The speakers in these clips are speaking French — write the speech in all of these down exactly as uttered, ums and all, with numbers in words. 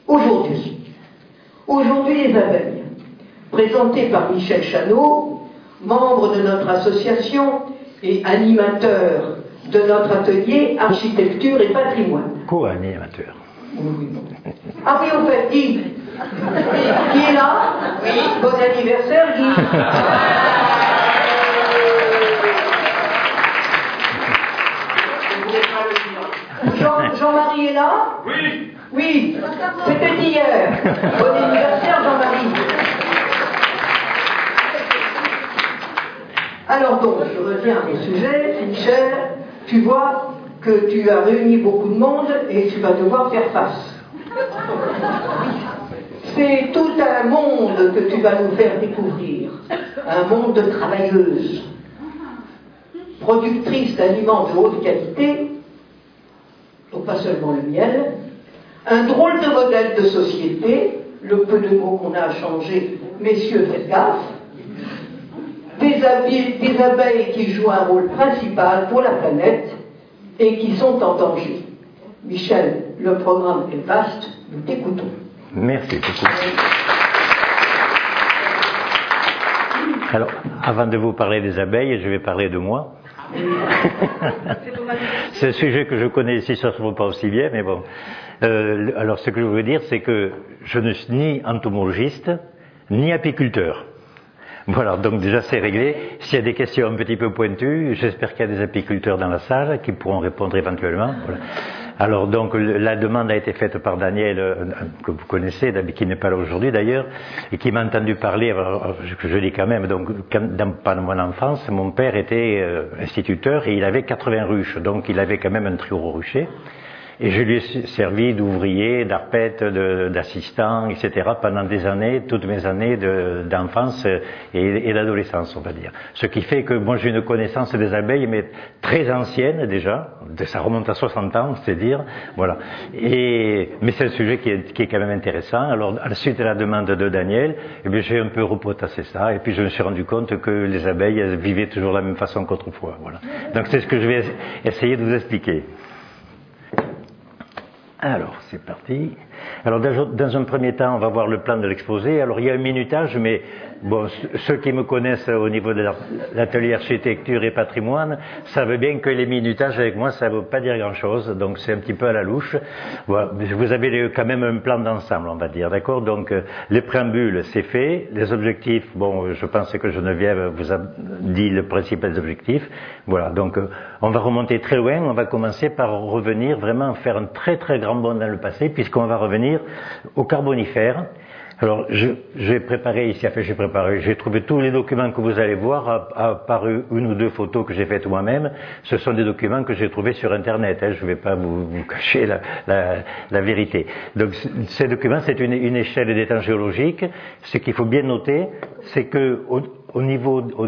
Aujourd'hui, aujourd'hui les abeilles, présentées par Michel Chanot, membre de notre association et animateur de notre atelier Architecture et Patrimoine. Co-animateur. Ah oui, au fait, Guy. Guy est là? Oui. Bon anniversaire, Guy. Jean, Jean-Marie est là? Oui. Oui, c'était hier. Bon anniversaire, Jean-Marie. Alors donc, je reviens à mes sujets. Michel, tu vois que tu as réuni beaucoup de monde et tu vas devoir faire face. C'est tout un monde que tu vas nous faire découvrir. Un monde de travailleuses, productrices d'aliments de haute qualité, donc pas seulement le miel, un drôle de modèle de société, le peu de mots qu'on a à changer, messieurs, faites gaffe, des abeilles, des abeilles qui jouent un rôle principal pour la planète et qui sont en danger. Michel, le programme est vaste, nous t'écoutons. Merci beaucoup. Alors, avant de vous parler des abeilles, je vais parler de moi. C'est un sujet que je connais ici, ça ne se voit pas aussi bien, mais bon. Euh, alors, ce que je veux dire, c'est que je ne suis ni entomologiste, ni apiculteur. Voilà, donc déjà c'est réglé. S'il y a des questions un petit peu pointues, j'espère qu'il y a des apiculteurs dans la salle qui pourront répondre éventuellement. Voilà. Alors donc la demande a été faite par Daniel, euh, que vous connaissez, qui n'est pas là aujourd'hui d'ailleurs, et qui m'a entendu parler, alors, je, je dis quand même, donc quand, dans, pendant mon enfance, mon père était euh, instituteur et il avait quatre-vingts ruches, donc il avait quand même un très gros rucher. Et je lui ai servi d'ouvrier, d'arpète, d'assistant, et cetera pendant des années, toutes mes années d'enfance et, et d'adolescence, on va dire. Ce qui fait que moi j'ai une connaissance des abeilles, mais très ancienne déjà, ça remonte à soixante ans, c'est dire, voilà. Et, mais c'est un sujet qui est, qui est quand même intéressant. Alors, à la suite de la demande de Daniel, eh bien, j'ai un peu repotassé ça, et puis je me suis rendu compte que les abeilles elles vivaient toujours de la même façon qu'autrefois, voilà. Donc c'est ce que je vais essayer de vous expliquer. Alors, c'est parti. Alors, dans un premier temps, on va voir le plan de l'exposé. Alors, il y a un minutage, mais bon, ceux qui me connaissent au niveau de l'atelier architecture et patrimoine savent bien que les minutages avec moi, ça ne veut pas dire grand-chose. Donc, c'est un petit peu à la louche. Voilà. Vous avez quand même un plan d'ensemble, on va dire, d'accord? Donc, les préambules, c'est fait. Les objectifs, bon, je pense que Geneviève vous a dit le principal des objectifs. Voilà. Donc, on va remonter très loin. On va commencer par revenir vraiment faire un très très grand bond dans le passé, puisqu'on va revenir au Carbonifère. Alors, je, j'ai préparé ici, enfin, j'ai préparé, j'ai trouvé tous les documents que vous allez voir, à, à part une ou deux photos que j'ai faites moi-même. Ce sont des documents que j'ai trouvés sur Internet, hein, je ne vais pas vous, vous cacher la, la, la vérité. Donc, ces documents, c'est une, une échelle d'étang géologique. Ce qu'il faut bien noter, c'est que au, au niveau... Au,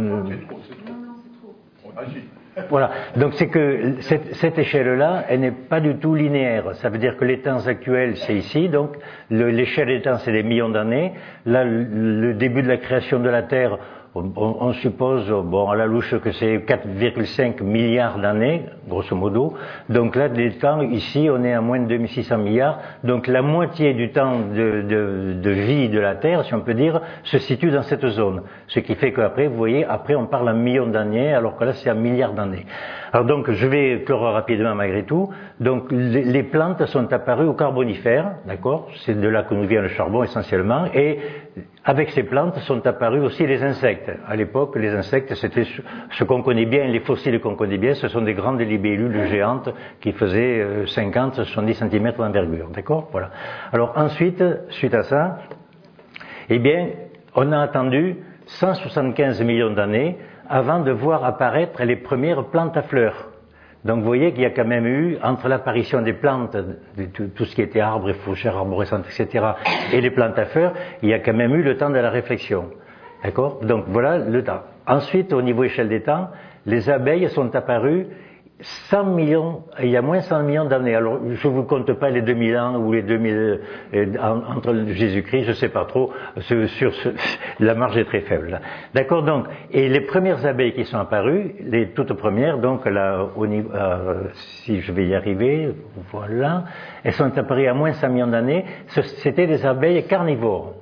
Voilà, donc c'est que cette, cette échelle-là, elle n'est pas du tout linéaire. Ça veut dire que l'étang actuel, c'est ici, donc l'échelle d'étang, c'est des millions d'années. Là, le, le début de la création de la Terre, on, on suppose, bon, à la louche, que c'est quatre virgule cinq milliards d'années, grosso modo. Donc là, l'étang, ici, on est à moins de deux mille six cents milliards. Donc la moitié du temps de, de, de vie de la Terre, si on peut dire, se situe dans cette zone. Ce qui fait qu'après, vous voyez, après on parle en millions d'années, alors que là, c'est en milliards d'années. Alors donc, je vais clore rapidement malgré tout. Donc, les, les plantes sont apparues au Carbonifère, d'accord? C'est de là que nous vient le charbon essentiellement. Et avec ces plantes sont apparus aussi les insectes. À l'époque, les insectes, c'était ce qu'on connaît bien, les fossiles qu'on connaît bien, ce sont des grandes libellules géantes qui faisaient cinquante à soixante-dix centimètres d'envergure, d'accord? Voilà. Alors ensuite, suite à ça, eh bien, on a attendu cent soixante-quinze millions d'années avant de voir apparaître les premières plantes à fleurs. Donc vous voyez qu'il y a quand même eu, entre l'apparition des plantes, de tout, tout ce qui était arbres et fougères arborescentes, et cetera, et les plantes à fleurs, il y a quand même eu le temps de la réflexion. D'accord? Donc voilà le temps. Ensuite, au niveau échelle des temps, les abeilles sont apparues cent millions, il y a moins cent millions d'années. Alors, je vous compte pas les deux mille ans ou les deux mille euh, entre Jésus-Christ, je sais pas trop. Sur, sur ce, la marge est très faible. D'accord, donc, et les premières abeilles qui sont apparues, les toutes premières, donc là, au niveau, euh, si je vais y arriver, voilà, elles sont apparues à moins cent millions d'années. C'était des abeilles carnivores.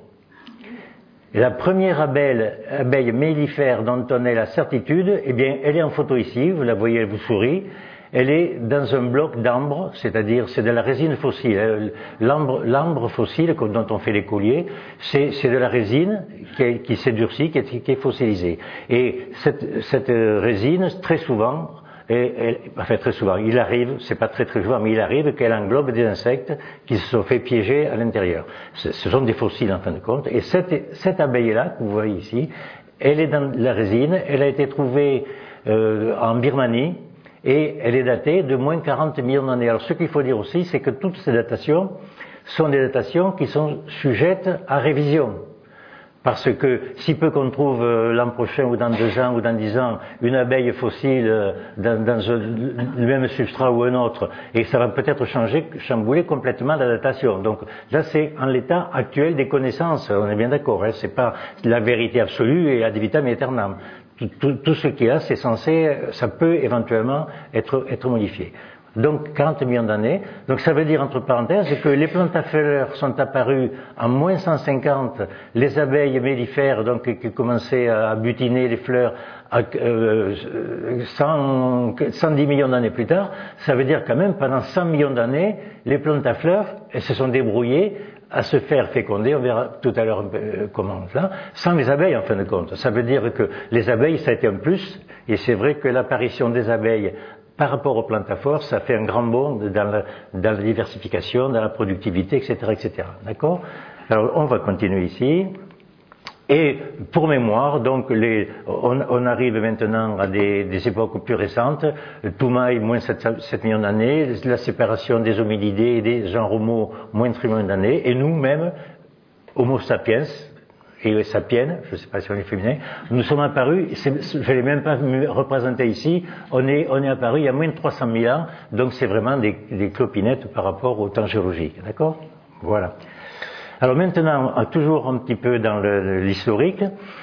Et la première abeille, abeille mellifère dont on ait la certitude, eh bien, elle est en photo ici, vous la voyez, elle vous sourit. Elle est dans un bloc d'ambre, c'est-à-dire c'est de la résine fossile. L'ambre, l'ambre fossile dont on fait les colliers, c'est, c'est de la résine qui, est, qui s'est durcie, qui est, qui est fossilisée. Et cette, cette résine, très souvent, et, elle, enfin très souvent, il arrive, c'est pas très très souvent, mais il arrive qu'elle englobe des insectes qui se sont fait piéger à l'intérieur. Ce, ce sont des fossiles en fin de compte. Et cette, cette abeille-là, que vous voyez ici, elle est dans la résine, elle a été trouvée euh, en Birmanie, et elle est datée de moins quarante millions d'années. Alors ce qu'il faut dire aussi, c'est que toutes ces datations sont des datations qui sont sujettes à révision. Parce que si peu qu'on trouve euh, l'an prochain ou dans deux ans ou dans dix ans une abeille fossile euh, dans, dans un, le même substrat ou un autre, et ça va peut-être changer, chambouler complètement la datation. Donc là c'est en l'état actuel des connaissances, on est bien d'accord, hein, c'est pas la vérité absolue et ad vitam aeternam. Tout, tout, tout ce qu'il y a, c'est censé, ça peut éventuellement être, être modifié. Donc quarante millions d'années. Donc ça veut dire entre parenthèses que les plantes à fleurs sont apparues en moins cent cinquante, les abeilles mellifères donc qui commençaient à butiner les fleurs à, euh, cent, cent dix millions d'années plus tard. Ça veut dire quand même pendant cent millions d'années, les plantes à fleurs elles se sont débrouillées à se faire féconder, on verra tout à l'heure euh, comment là, sans les abeilles en fin de compte. Ça veut dire que les abeilles ça a été un plus, et c'est vrai que l'apparition des abeilles par rapport aux plantes à fleurs, ça fait un grand bond dans la, dans la diversification, dans la productivité, et cetera, et cetera. D'accord? Alors, on va continuer ici. Et pour mémoire, donc, les, on, on arrive maintenant à des, des époques plus récentes. Toumaï, moins sept millions d'années. La séparation des hominidés et des genres Homo, moins trois millions d'années. Et nous-mêmes, Homo sapiens, et sapiens, je ne sais pas si on est féminin, nous sommes apparus, je ne l'ai même pas représenté ici, on est, on est apparus il y a moins de trois cent mille ans, donc c'est vraiment des, des clopinettes par rapport au temps géologique, d'accord? Voilà. Alors maintenant, toujours un petit peu dans le, l'historique,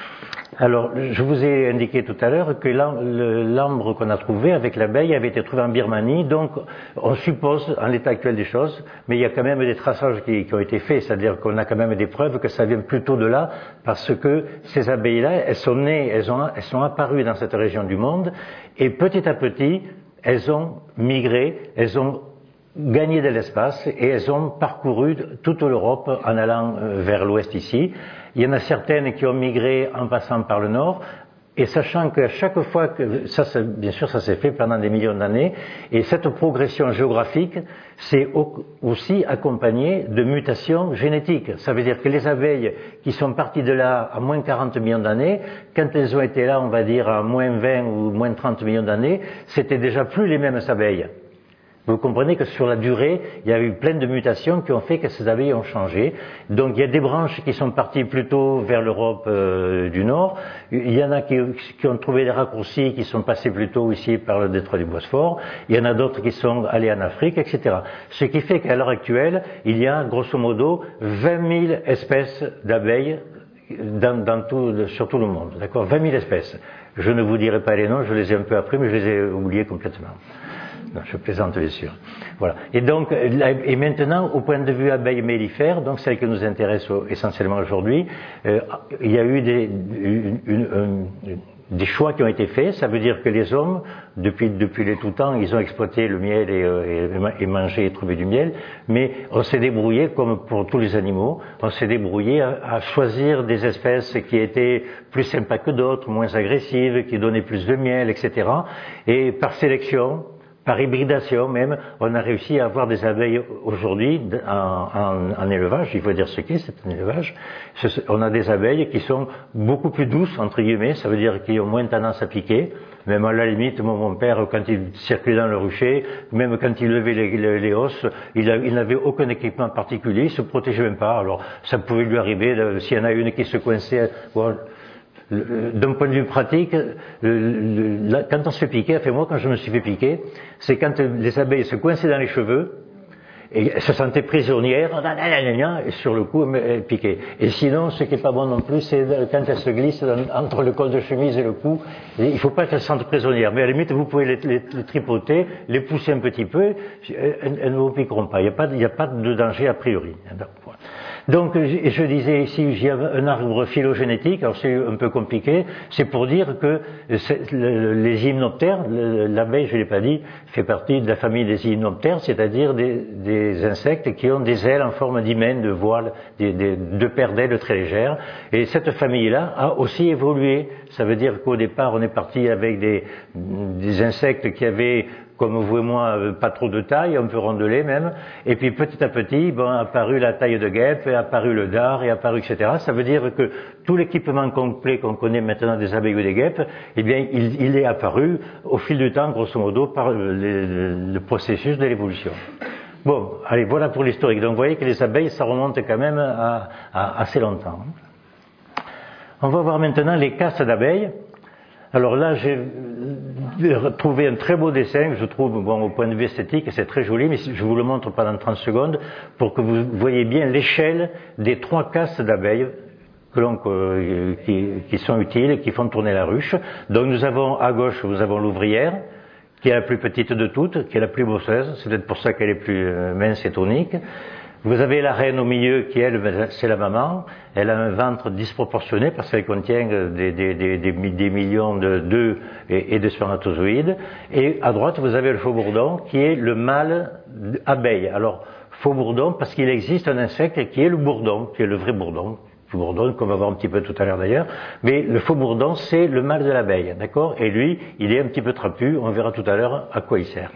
alors je vous ai indiqué tout à l'heure que l'ambre qu'on a trouvé avec l'abeille avait été trouvé en Birmanie, donc on suppose, en l'état actuel des choses, mais il y a quand même des traçages qui, qui ont été faits, c'est-à-dire qu'on a quand même des preuves que ça vient plutôt de là, parce que ces abeilles-là, elles sont nées, elles, ont, elles sont apparues dans cette région du monde, et petit à petit, elles ont migré, elles ont gagné de l'espace, et elles ont parcouru toute l'Europe en allant vers l'ouest ici. Il y en a certaines qui ont migré en passant par le nord, et sachant qu'à chaque fois que, ça, ça bien sûr ça s'est fait pendant des millions d'années, et cette progression géographique c'est aussi accompagné de mutations génétiques. Ça veut dire que les abeilles qui sont parties de là à moins quarante millions d'années, quand elles ont été là on va dire à moins vingt ou moins trente millions d'années, c'était déjà plus les mêmes abeilles. Vous comprenez que sur la durée, il y a eu plein de mutations qui ont fait que ces abeilles ont changé. Donc il y a des branches qui sont parties plutôt vers l'Europe euh, du Nord. Il y en a qui, qui ont trouvé des raccourcis, qui sont passés plutôt ici par le détroit du Bosphore. Il y en a d'autres qui sont allés en Afrique, et cetera. Ce qui fait qu'à l'heure actuelle, il y a grosso modo vingt mille espèces d'abeilles dans, dans tout, sur tout le monde. D'accord, vingt mille espèces. Je ne vous dirai pas les noms, je les ai un peu appris, mais je les ai oubliés complètement. Non, je plaisante bien sûr. Voilà. Et donc, et maintenant, au point de vue abeille mellifère, donc celle qui nous intéresse essentiellement aujourd'hui, euh, il y a eu des, une, une, une, des choix qui ont été faits. Ça veut dire que les hommes, depuis, depuis les tout temps, ils ont exploité le miel et, et, et mangé et trouvé du miel, mais on s'est débrouillé, comme pour tous les animaux, on s'est débrouillé à, à choisir des espèces qui étaient plus sympas que d'autres, moins agressives, qui donnaient plus de miel, et cetera. Et par sélection, par hybridation même, on a réussi à avoir des abeilles aujourd'hui en, en, en élevage, il faut dire ce qu'est, c'est un élevage. On a des abeilles qui sont beaucoup plus douces, entre guillemets, ça veut dire qu'ils ont moins tendance à piquer. Même à la limite, mon, mon père, quand il circulait dans le rucher, même quand il levait les, les, les os, il, a, il n'avait aucun équipement particulier, il se protégeait même pas. Alors, ça pouvait lui arriver, s'il y en a une qui se coinçait, bon, d'un point de vue pratique, le, le, quand on se fait piquer, enfin moi quand je me suis fait piquer, c'est quand les abeilles se coinçaient dans les cheveux, et elles se sentaient prisonnières, et sur le coup, elles piquaient. Et sinon, ce qui n'est pas bon non plus, c'est quand elles se glissent entre le col de chemise et le cou, il ne faut pas qu'elles se sentent prisonnières. Mais à la limite, vous pouvez les, les, les tripoter, les pousser un petit peu, elles, elles ne vous piqueront pas. Il n'y a pas, il n'y a pas de danger a priori. Donc, je disais ici, il y a un arbre phylogénétique, alors c'est un peu compliqué, c'est pour dire que les hyménoptères, l'abeille, je ne l'ai pas dit, fait partie de la famille des hyménoptères, c'est-à-dire des, des insectes qui ont des ailes en forme d'hymen, de voile, des, des, de paires d'ailes très légères, et cette famille-là a aussi évolué. Ça veut dire qu'au départ, on est parti avec des, des insectes qui avaient, comme vous et moi, pas trop de taille, un peu rondelé même, et puis petit à petit, bon, a apparu la taille de guêpe, a apparu le dard, et a apparu et cetera. Ça veut dire que tout l'équipement complet qu'on connaît maintenant des abeilles ou des guêpes, eh bien, il, il est apparu au fil du temps, grosso modo, par le, le, le processus de l'évolution. Bon, allez, voilà pour l'historique. Donc, vous voyez que les abeilles, ça remonte quand même à, à assez longtemps. On va voir maintenant les castes d'abeilles. Alors là, j'ai trouvé un très beau dessin, je trouve, bon, au point de vue esthétique, c'est très joli, mais je vous le montre pendant trente secondes pour que vous voyez bien l'échelle des trois castes d'abeilles que l'on, euh, qui, qui sont utiles et qui font tourner la ruche. Donc nous avons à gauche, nous avons l'ouvrière, qui est la plus petite de toutes, qui est la plus bosseuse, c'est peut-être pour ça qu'elle est plus mince et tonique. Vous avez la reine au milieu qui, elle, c'est la maman. Elle a un ventre disproportionné parce qu'elle contient des, des, des, des, des millions d'œufs et, et de spermatozoïdes. Et à droite, vous avez le faux-bourdon qui est le mâle abeille. Alors, faux-bourdon parce qu'il existe un insecte qui est le bourdon, qui est le vrai bourdon. Le bourdon, qu'on va voir un petit peu tout à l'heure d'ailleurs. Mais le faux-bourdon, c'est le mâle de l'abeille, d'accord? Et lui, il est un petit peu trapu. On verra tout à l'heure à quoi il sert.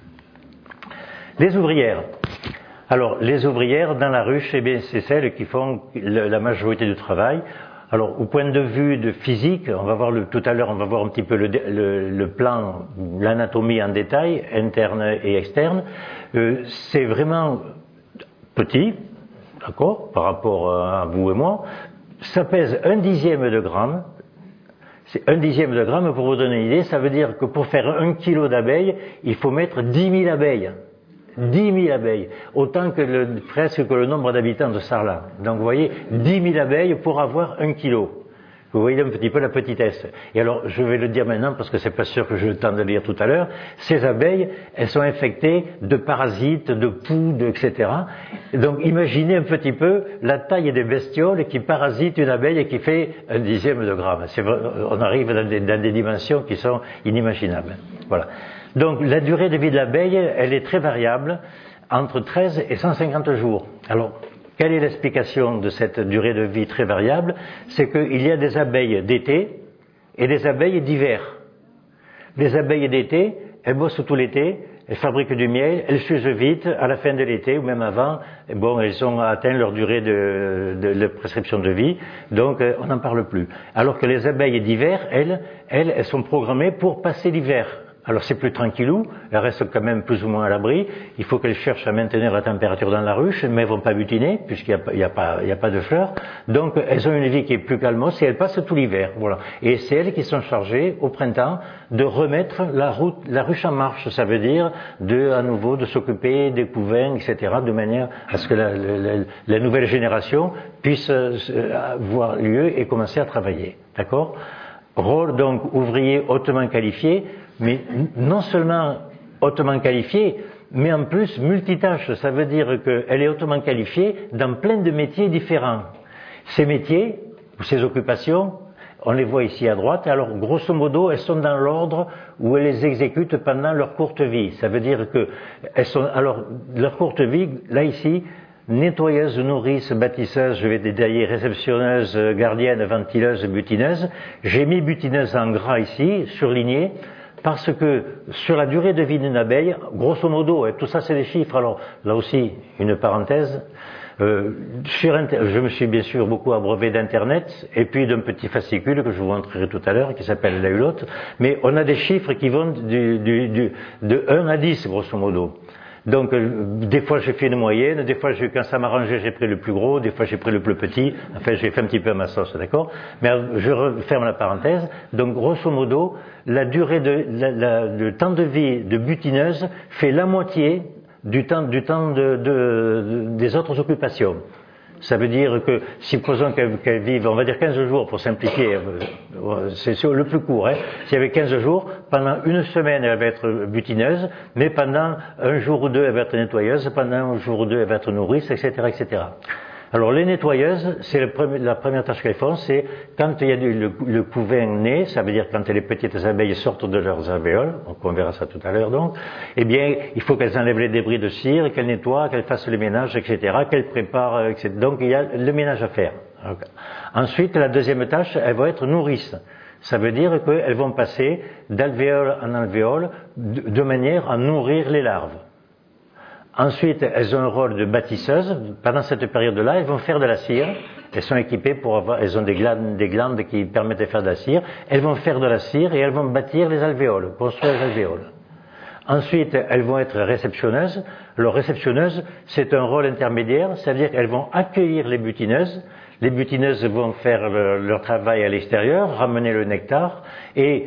Les ouvrières. Alors, les ouvrières dans la ruche, eh bien, c'est celles qui font la majorité du travail. Alors, au point de vue de physique, on va voir le, tout à l'heure, on va voir un petit peu le, le, le plan, l'anatomie en détail, interne et externe. Euh, c'est vraiment petit, d'accord, par rapport à vous et moi. Ça pèse un dixième de gramme. C'est un dixième de gramme, pour vous donner une idée, ça veut dire que pour faire un kilo d'abeilles, il faut mettre dix mille abeilles. dix mille abeilles, autant que le, presque que le nombre d'habitants de Sarlat. Donc vous voyez, dix mille abeilles pour avoir un kilo. Vous voyez un petit peu la petitesse. Et alors, je vais le dire maintenant parce que c'est pas sûr que j'ai le temps de le lire tout à l'heure. Ces abeilles, elles sont infectées de parasites, de poux, de, et cetera. Donc, imaginez un petit peu la taille des bestioles qui parasitent une abeille et qui fait un dixième de gramme. C'est, on arrive dans des, dans des dimensions qui sont inimaginables. Voilà. Donc, la durée de vie de l'abeille, elle est très variable, entre treize et cent cinquante jours. Alors, quelle est l'explication de cette durée de vie très variable? C'est qu'il y a des abeilles d'été et des abeilles d'hiver. Les abeilles d'été, elles bossent tout l'été, elles fabriquent du miel, elles s'usent vite, à la fin de l'été ou même avant, bon, elles ont atteint leur durée de, de, de prescription de vie, donc on n'en parle plus. Alors que les abeilles d'hiver, elles, elles, elles sont programmées pour passer l'hiver. Alors c'est plus tranquillou, elles restent quand même plus ou moins à l'abri, il faut qu'elles cherchent à maintenir la température dans la ruche, mais elles vont pas butiner, puisqu'il n'y a, il y a, pas, il y a pas de fleurs, donc elles ont une vie qui est plus calmos et elles passent tout l'hiver, voilà. Et c'est elles qui sont chargées, au printemps, de remettre la, route, la ruche en marche, ça veut dire de, à nouveau, de s'occuper des couvains, et cetera, de manière à ce que la, la, la nouvelle génération puisse avoir lieu et commencer à travailler, d'accord? Rôle donc ouvrier hautement qualifié, mais non seulement hautement qualifiée, mais en plus multitâche. Ça veut dire qu'elle est hautement qualifiée dans plein de métiers différents. Ces métiers, ou ces occupations, on les voit ici à droite. Alors, grosso modo, elles sont dans l'ordre où elles les exécutent pendant leur courte vie. Ça veut dire que elles sont, alors, leur courte vie, là ici, nettoyeuse, nourrice, bâtisseuse, je vais détailler, réceptionneuse, gardienne, ventileuse, butineuse. J'ai mis butineuse en gras ici, surligné, parce que sur la durée de vie d'une abeille, grosso modo, et tout ça c'est des chiffres, alors là aussi une parenthèse, euh, sur inter... je me suis bien sûr beaucoup abreuvé d'internet et puis d'un petit fascicule que je vous montrerai tout à l'heure qui s'appelle La Hulotte, mais on a des chiffres qui vont du, du, du, de un à dix grosso modo. Donc, euh, des fois j'ai fait une moyenne, des fois j'ai, quand ça m'arrangeait j'ai pris le plus gros, des fois j'ai pris le plus petit, enfin j'ai fait un petit peu à ma sauce, d'accord? Mais euh, je referme la parenthèse. Donc, grosso modo, la durée de, la, la, le temps de vie de butineuse fait la moitié du temps, du temps de, de, de, des autres occupations. Ça veut dire que, supposons qu'elle, qu'elle vive, on va dire quinze jours pour simplifier, c'est le plus court, hein. S'il y avait quinze jours, pendant une semaine elle va être butineuse, mais pendant un jour ou deux elle va être nettoyeuse, pendant un jour ou deux elle va être nourrice, et cetera, et cetera. Alors les nettoyeuses, c'est le premier, la première tâche qu'elles font, c'est quand il y a du, le, le couvain né, ça veut dire quand les petites abeilles sortent de leurs alvéoles, donc on verra ça tout à l'heure donc, eh bien il faut qu'elles enlèvent les débris de cire, qu'elles nettoient, qu'elles fassent le ménage, et cetera, qu'elles préparent, et cetera. Donc il y a le ménage à faire. Okay. Ensuite, la deuxième tâche, elles vont être nourrices. Ça veut dire qu'elles vont passer d'alvéole en alvéole de, de manière à nourrir les larves. Ensuite, elles ont un rôle de bâtisseuses. Pendant cette période-là, elles vont faire de la cire. Elles sont équipées pour avoir, elles ont des glandes, des glandes qui permettent de faire de la cire. Elles vont faire de la cire et elles vont bâtir les alvéoles, construire les alvéoles. Ensuite, elles vont être réceptionneuses. Alors, réceptionneuses, c'est un rôle intermédiaire, c'est-à-dire qu'elles vont accueillir les butineuses. Les butineuses vont faire le, leur travail à l'extérieur, ramener le nectar et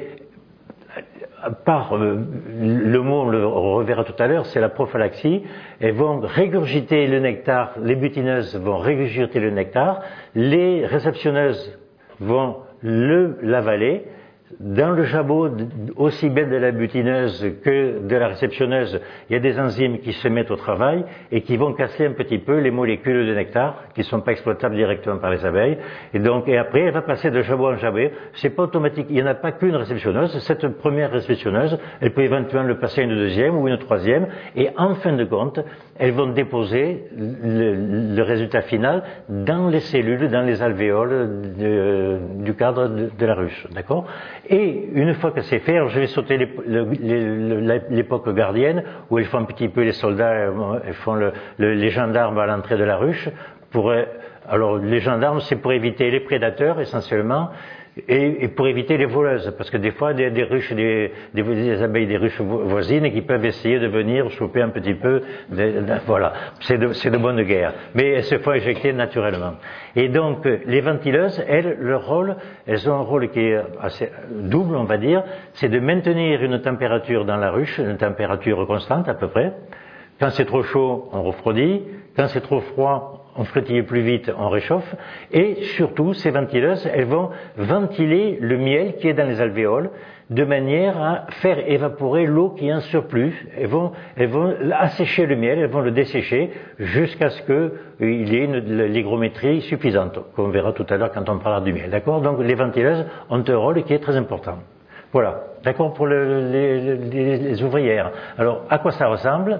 par euh, le mot, on le reverra tout à l'heure, c'est la prophylaxie. Elles vont régurgiter le nectar, les butineuses vont régurgiter le nectar, les réceptionneuses vont le l'avaler. Dans le jabot, aussi bien de la butineuse que de la réceptionneuse, il y a des enzymes qui se mettent au travail et qui vont casser un petit peu les molécules de nectar qui ne sont pas exploitables directement par les abeilles. Et donc, et après, elle va passer de jabot en jabot. C'est pas automatique. Il n'y en a pas qu'une réceptionneuse. Cette première réceptionneuse, elle peut éventuellement le passer à une deuxième ou une troisième. Et en fin de compte, elles vont déposer le, le résultat final dans les cellules, dans les alvéoles de, du cadre de, de la ruche. D'accord? Et une fois que c'est fait, alors je vais sauter l'époque gardienne, où ils font un petit peu les soldats, ils font le, le, les gendarmes à l'entrée de la ruche. Pour, alors les gendarmes, c'est pour éviter les prédateurs essentiellement, et, et pour éviter les voleuses, parce que des fois, des, des ruches, des, des, des abeilles des ruches voisines qui peuvent essayer de venir choper un petit peu, de, de, voilà, c'est de, c'est de bonne guerre, mais elles se font éjecter naturellement. Et donc, les ventileuses, elles, leur rôle, elles ont un rôle qui est assez double, on va dire, c'est de maintenir une température dans la ruche, une température constante à peu près. Quand c'est trop chaud, on refroidit. Quand c'est trop froid, on frétille plus vite, on réchauffe. Et surtout, ces ventileuses, elles vont ventiler le miel qui est dans les alvéoles de manière à faire évaporer l'eau qui est en surplus. Elles vont, elles vont assécher le miel, elles vont le dessécher jusqu'à ce qu'il y ait une, l'hygrométrie suffisante, qu'on verra tout à l'heure quand on parlera du miel. D'accord? Donc les ventileuses ont un rôle qui est très important. Voilà. D'accord pour le, les, les, les ouvrières. Alors, à quoi ça ressemble?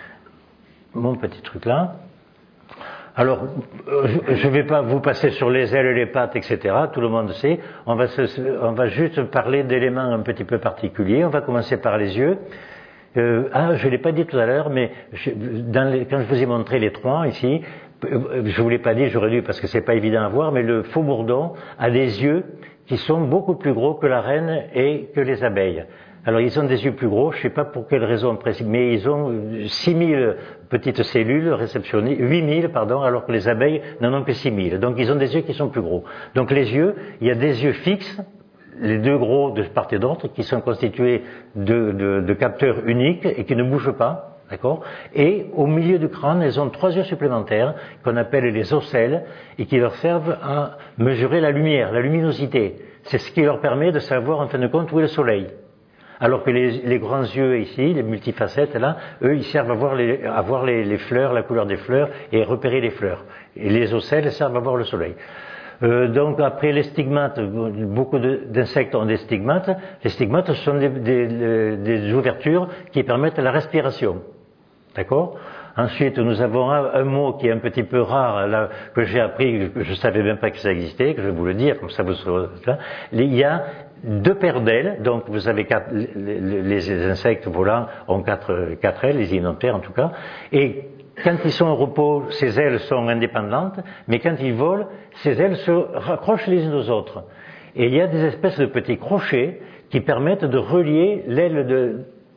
Mon petit truc là. Alors, je ne vais pas vous passer sur les ailes, les pattes, et cetera. Tout le monde sait. On va, se, on va juste parler d'éléments un petit peu particuliers. On va commencer par les yeux. Euh, ah, je ne l'ai pas dit tout à l'heure, mais je, dans les, quand je vous ai montré les trois ici, je vous l'ai pas dit, j'aurais dû parce que c'est pas évident à voir, mais le faux bourdon a des yeux qui sont beaucoup plus gros que la reine et que les abeilles. Alors ils ont des yeux plus gros, je ne sais pas pour quelle raison précise, mais ils ont six mille petites cellules réceptionnées, huit mille pardon, alors que les abeilles n'en ont que six mille. Donc ils ont des yeux qui sont plus gros. Donc les yeux, il y a des yeux fixes, les deux gros de part et d'autre, qui sont constitués de, de, de capteurs uniques et qui ne bougent pas. D'accord? Et au milieu du crâne, elles ont trois yeux supplémentaires qu'on appelle les ocelles et qui leur servent à mesurer la lumière, la luminosité. C'est ce qui leur permet de savoir en fin de compte où est le soleil. Alors que les, les grands yeux ici, les multifacettes là, eux ils servent à voir, les, à voir les, les fleurs, la couleur des fleurs et repérer les fleurs. Et les ocelles servent à voir le soleil. Euh, donc après les stigmates, beaucoup de, d'insectes ont des stigmates. Les stigmates ce sont des, des, des ouvertures qui permettent la respiration. D'accord? Ensuite, nous avons un, un mot qui est un petit peu rare, là, que j'ai appris, que je savais même pas que ça existait, que je vais vous le dire, comme ça vous serez là. Il y a deux paires d'ailes, donc vous avez quatre, les, les insectes volants ont quatre, quatre ailes, les hyménoptères en tout cas, et quand ils sont au repos, ces ailes sont indépendantes, mais quand ils volent, ces ailes se raccrochent les unes aux autres. Et il y a des espèces de petits crochets qui permettent de relier l'aile de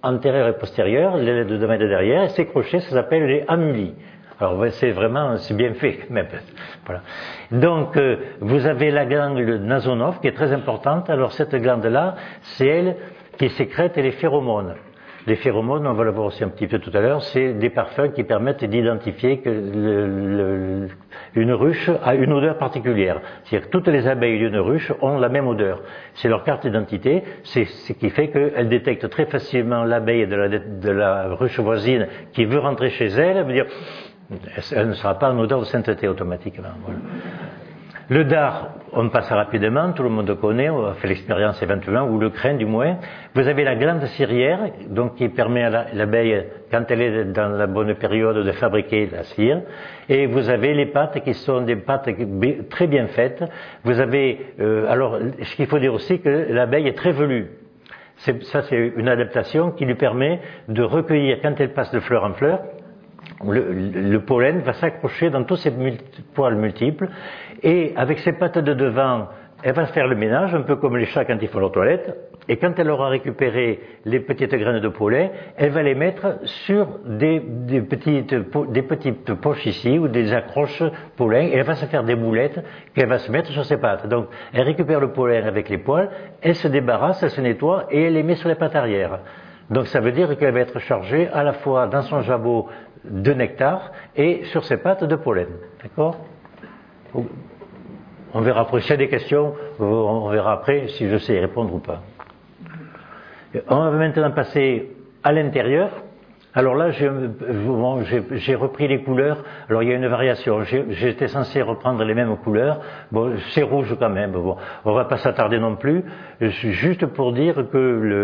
antérieure et postérieure, l'aile de devant et de derrière, et ces crochets, ça s'appelle les amulis. Alors c'est vraiment, c'est bien fait même. Voilà. Donc euh, vous avez la glande Nasonov qui est très importante. Alors cette glande-là, c'est elle qui sécrète les phéromones. Les phéromones, on va le voir aussi un petit peu tout à l'heure, c'est des parfums qui permettent d'identifier que le, le, une ruche a une odeur particulière. C'est-à-dire que toutes les abeilles d'une ruche ont la même odeur. C'est leur carte d'identité, c'est ce qui fait qu'elles détectent très facilement l'abeille de la, de la ruche voisine qui veut rentrer chez elle, elle veut dire, elle ne sera pas en odeur de sainteté automatiquement. Voilà. Le dard, on passe rapidement, tout le monde connaît, on a fait l'expérience éventuellement, ou le crin du moins. Vous avez la glande cirière, donc qui permet à l'abeille, quand elle est dans la bonne période, de fabriquer la cire. Et vous avez les pattes qui sont des pattes très bien faites. Vous avez, euh, alors, ce qu'il faut dire aussi, que l'abeille est très velue. C'est, ça, c'est une adaptation qui lui permet de recueillir, quand elle passe de fleur en fleur, le, le pollen va s'accrocher dans tous ces multi, poils multiples, et avec ses pattes de devant, elle va faire le ménage, un peu comme les chats quand ils font leur toilette, et quand elle aura récupéré les petites graines de pollen, elle va les mettre sur des, des, petites, des petites poches ici, ou des accroches pollen, et elle va se faire des boulettes qu'elle va se mettre sur ses pattes. Donc, elle récupère le pollen avec les poils, elle se débarrasse, elle se nettoie, et elle les met sur les pattes arrière. Donc ça veut dire qu'elle va être chargée à la fois dans son jabot de nectar et sur ses pattes de pollen. D'accord ? On verra après. S'il y a des questions, on verra après si je sais y répondre ou pas. On va maintenant passer à l'intérieur. Alors là, j'ai, bon, j'ai, j'ai repris les couleurs. Alors il y a une variation. J'ai, j'étais censé reprendre les mêmes couleurs. Bon, c'est rouge quand même. Bon, on va pas s'attarder non plus. Juste pour dire que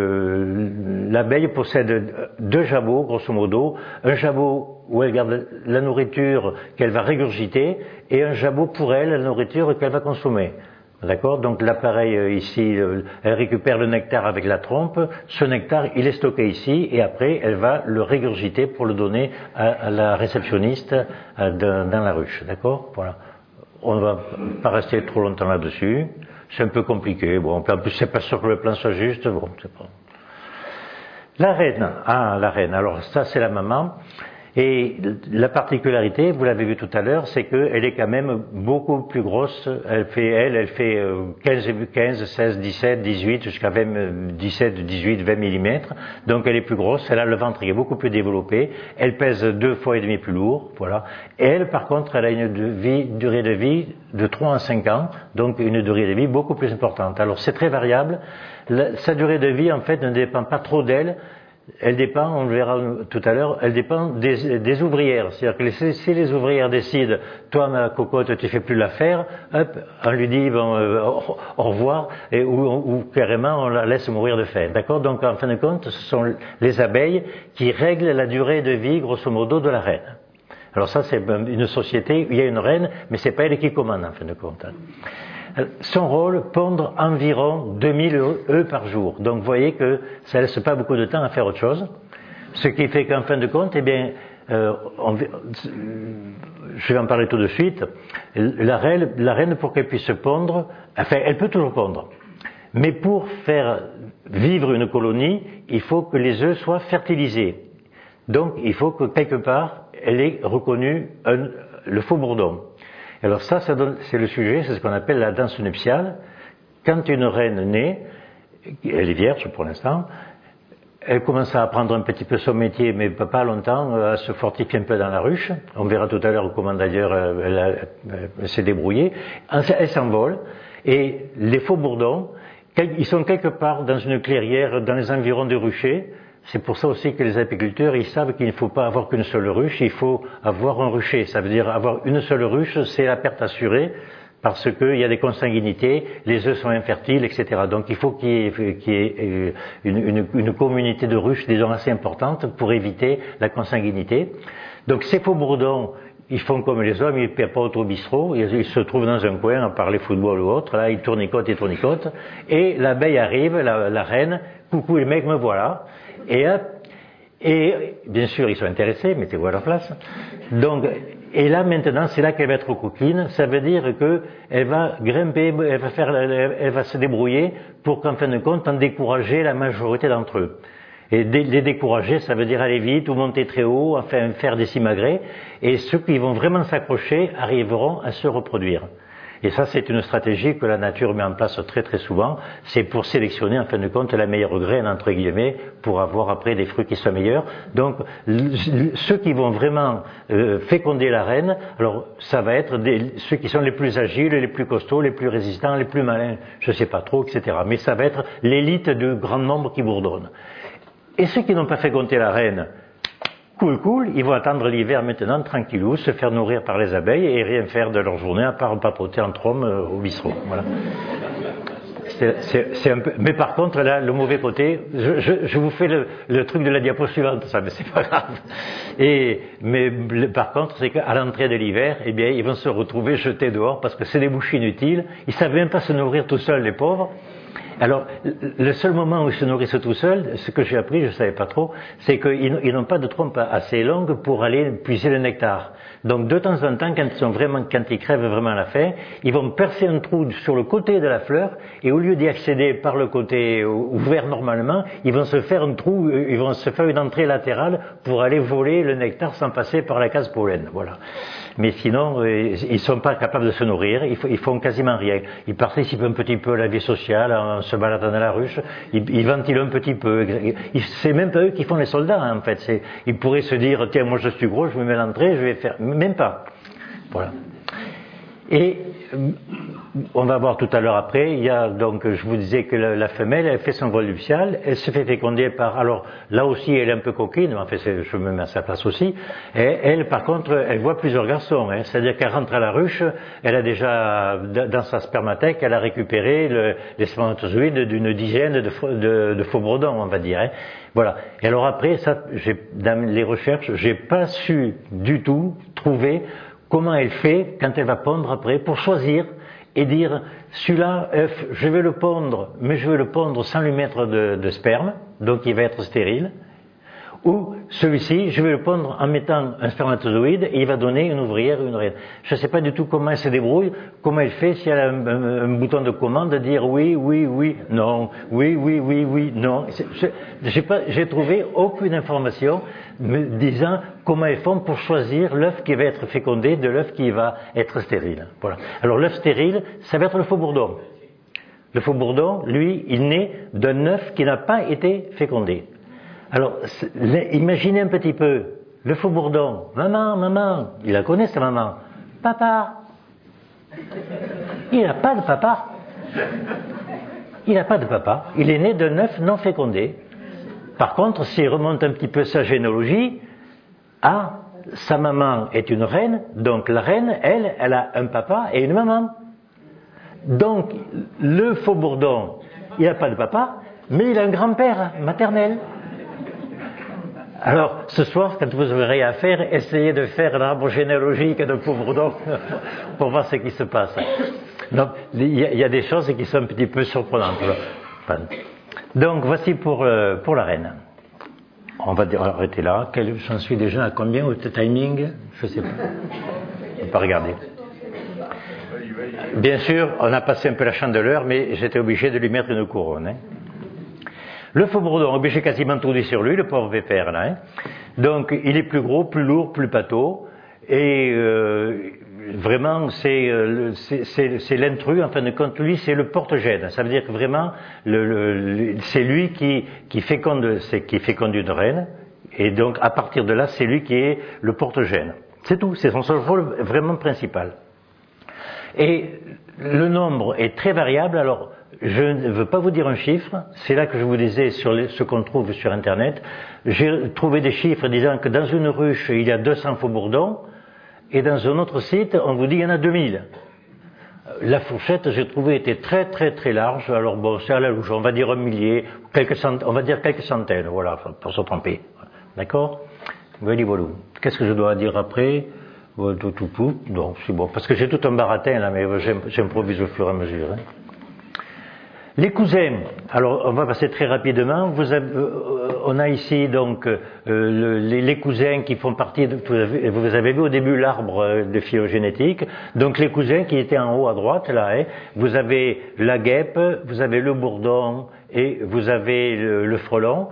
le, l'abeille possède deux jabots, grosso modo. Un jabot où elle garde la nourriture qu'elle va régurgiter, et un jabot pour elle, la nourriture qu'elle va consommer. D'accord ? Donc l'appareil ici, elle récupère le nectar avec la trompe, ce nectar il est stocké ici, et après elle va le régurgiter pour le donner à, à la réceptionniste à, de, dans la ruche. D'accord ? Voilà. On ne va pas rester trop longtemps là-dessus, c'est un peu compliqué, bon, en plus c'est pas sûr que le plan soit juste, bon, c'est pas... La reine, ah la reine, alors ça c'est la maman. Et la particularité, vous l'avez vu tout à l'heure, c'est qu'elle est quand même beaucoup plus grosse. Elle fait, elle, elle fait quinze, seize, dix-sept, dix-huit, jusqu'à vingt, dix-sept, dix-huit, vingt millimètres. Donc elle est plus grosse. Elle a le ventre qui est beaucoup plus développé. Elle pèse deux fois et demi plus lourd. Voilà. Et elle, par contre, elle a une de vie, durée de vie de trois à cinq ans. Donc une durée de vie beaucoup plus importante. Alors c'est très variable. La, sa durée de vie, en fait, ne dépend pas trop d'elle. Elle dépend, on le verra tout à l'heure, elle dépend des, des ouvrières. C'est-à-dire que si, si les ouvrières décident, toi ma cocotte, tu fais plus l'affaire, hop, on lui dit bon, euh, au, au revoir, et, ou, ou carrément on la laisse mourir de faim. D'accord ? Donc en fin de compte, ce sont les abeilles qui règlent la durée de vie, grosso modo, de la reine. Alors ça, c'est une société où il y a une reine, mais c'est pas elle qui commande en fin de compte. Son rôle, pondre environ deux mille œufs par jour. Donc vous voyez que ça ne laisse pas beaucoup de temps à faire autre chose. Ce qui fait qu'en fin de compte, eh bien, euh, on, je vais en parler tout de suite, la reine, la reine pour qu'elle puisse pondre, enfin elle peut toujours pondre, mais pour faire vivre une colonie, il faut que les œufs soient fertilisés. Donc il faut que quelque part, elle ait reconnu un, le faux bourdon. Alors ça, ça donne, c'est le sujet, c'est ce qu'on appelle la danse nuptiale. Quand une reine naît, elle est vierge pour l'instant, elle commence à apprendre un petit peu son métier, mais pas longtemps, à se fortifier un peu dans la ruche. On verra tout à l'heure comment d'ailleurs elle, elle, elle s'est débrouillée. Elle s'envole, et les faux bourdons, ils sont quelque part dans une clairière, dans les environs du rucher. C'est pour ça aussi que les apiculteurs, ils savent qu'il ne faut pas avoir qu'une seule ruche, il faut avoir un rucher. Ça veut dire avoir une seule ruche, c'est la perte assurée, parce qu'il y a des consanguinités, les œufs sont infertiles, et cetera. Donc il faut qu'il y ait, qu'il y ait une, une, une communauté de ruches, disons, assez importante pour éviter la consanguinité. Donc ces faux bourdons, ils font comme les hommes, ils ne paient pas au bistrot, ils, ils se trouvent dans un coin à parler football ou autre, là ils tournicotent et tournicotent, et l'abeille arrive, la, la reine, coucou les mecs, me voilà. Et, et bien sûr, ils sont intéressés, mettez-vous à leur place. Donc, et là maintenant, c'est là qu'elle va être coquine. Ça veut dire que elle va grimper, elle va faire, elle va se débrouiller pour qu'en fin de compte, en décourager la majorité d'entre eux. Et les décourager, ça veut dire aller vite ou monter très haut, enfin faire des simagrées. Et ceux qui vont vraiment s'accrocher arriveront à se reproduire. Et ça, c'est une stratégie que la nature met en place très très souvent. C'est pour sélectionner, en fin de compte, la meilleure graine, entre guillemets, pour avoir après des fruits qui soient meilleurs. Donc, ceux qui vont vraiment euh, féconder la reine, alors ça va être des, ceux qui sont les plus agiles, les plus costauds, les plus résistants, les plus malins, je sais pas trop, et cetera. Mais ça va être l'élite du grand nombre qui bourdonne. Et ceux qui n'ont pas fécondé la reine, cool, cool, ils vont attendre l'hiver maintenant, tranquillou, se faire nourrir par les abeilles et rien faire de leur journée à part papoter entre hommes euh, au bistrot. Voilà. C'est, c'est, c'est un peu... Mais par contre, là, le mauvais côté, je, je, je vous fais le, le truc de la diapo suivante, ça, mais c'est pas grave. Et, mais le, par contre, c'est qu'à l'entrée de l'hiver, eh bien, ils vont se retrouver jetés dehors parce que c'est des bouches inutiles. Ils savent même pas se nourrir tout seuls, les pauvres. Alors, le seul moment où ils se nourrissent tout seuls, ce que j'ai appris, je ne savais pas trop, c'est qu'ils n'ont pas de trompe assez longue pour aller puiser le nectar. Donc, de temps en temps, quand ils, sont vraiment, quand ils crèvent vraiment la faim, ils vont percer un trou sur le côté de la fleur, et au lieu d'y accéder par le côté ouvert normalement, ils vont se faire un trou, ils vont se faire une entrée latérale pour aller voler le nectar sans passer par la case pollen. Voilà. Mais sinon, ils ne sont pas capables de se nourrir, ils font quasiment rien. Ils participent un petit peu à la vie sociale, en se baladant dans la ruche, ils, ils ventilent un petit peu. C'est même pas eux qui font les soldats, hein, en fait. C'est, ils pourraient se dire, tiens, moi je suis gros, je me mets à l'entrée, je vais faire... Même pas. Voilà. Et on va voir tout à l'heure après, il y a donc, je vous disais que la, la femelle, elle fait son vol nuptial, elle se fait féconder par, alors là aussi elle est un peu coquine, mais en fait je me mets à sa place aussi, et elle par contre, elle voit plusieurs garçons, hein, c'est-à-dire qu'elle rentre à la ruche, elle a déjà, dans sa spermathèque, elle a récupéré le, les spermatozoïdes d'une dizaine de, de, de faux bourdons, on va dire. Hein. Voilà. Et alors après, ça, j'ai, dans les recherches, j'ai pas su du tout trouver comment elle fait quand elle va pondre après pour choisir et dire celui-là, œuf, je vais le pondre, mais je vais le pondre sans lui mettre de, de sperme, donc il va être stérile. Ou celui-ci, je vais le pondre en mettant un spermatozoïde et il va donner une ouvrière ou une reine. Je ne sais pas du tout comment elle se débrouille, comment elle fait, si elle a un, un, un bouton de commande, de dire oui, oui, oui, non, oui, oui, oui, oui, non. J'ai pas, j'ai trouvé aucune information me disant comment elles font pour choisir l'œuf qui va être fécondé de l'œuf qui va être stérile. Voilà. Alors l'œuf stérile, ça va être le faux bourdon. Le faux bourdon, lui, il naît d'un œuf qui n'a pas été fécondé. Alors, imaginez un petit peu, le faux bourdon, maman, maman, il la connaît sa maman, papa, il n'a pas de papa, il n'a pas de papa, il est né d'un œuf non fécondé. Par contre, s'il remonte un petit peu sa généalogie, ah, sa maman est une reine, donc la reine, elle, elle a un papa et une maman. Donc, le faux bourdon, il n'a pas de papa, mais il a un grand-père maternel. Alors, ce soir, quand vous aurez rien à faire, essayez de faire l'arbre généalogique de faux bourdon pour voir ce qui se passe. Donc, il y, y a des choses qui sont un petit peu surprenantes. Enfin, donc, voici pour, euh, pour la reine. On va arrêter là. Quel, j'en suis déjà à combien au timing? Je sais pas. On va pas regarder. Bien sûr, on a passé un peu la chandeleur, mais j'étais obligé de lui mettre une couronne. Hein. Le faux bourdon, j'ai quasiment tout dit sur lui, le pauvre pépère là. Hein. Donc, il est plus gros, plus lourd, plus pâteau, et euh, vraiment, c'est, euh, c'est, c'est, c'est l'intrus. En fin de compte, lui, c'est le porte-gène. Ça veut dire que vraiment, le, le, c'est lui qui, qui féconde, c'est qui féconde une reine, et donc à partir de là, c'est lui qui est le porte-gène. C'est tout. C'est son seul rôle vraiment principal. Et le nombre est très variable. Alors, je ne veux pas vous dire un chiffre, c'est là que je vous disais sur les, ce qu'on trouve sur Internet. J'ai trouvé des chiffres disant que dans une ruche, il y a deux cents faux bourdons, et dans un autre site, on vous dit qu'il y en a deux mille. La fourchette, j'ai trouvé, était très très très large. Alors bon, c'est à la louche, on va dire un millier, quelques cent, on va dire quelques centaines, voilà, pour se tromper. D'accord ? Voilà, voilà. Qu'est-ce que je dois dire après ? Tout, tout, tout. Donc, c'est bon, parce que j'ai tout un baratin là, mais j'improvise au fur et à mesure. Hein. Les cousins, alors on va passer très rapidement. Vous avez, euh, on a ici donc euh, le, les, les cousins qui font partie de. Vous avez, vous avez vu au début l'arbre de phylogénétique. Donc les cousins qui étaient en haut à droite là. Hein, vous avez la guêpe, vous avez le bourdon et vous avez le, le frelon.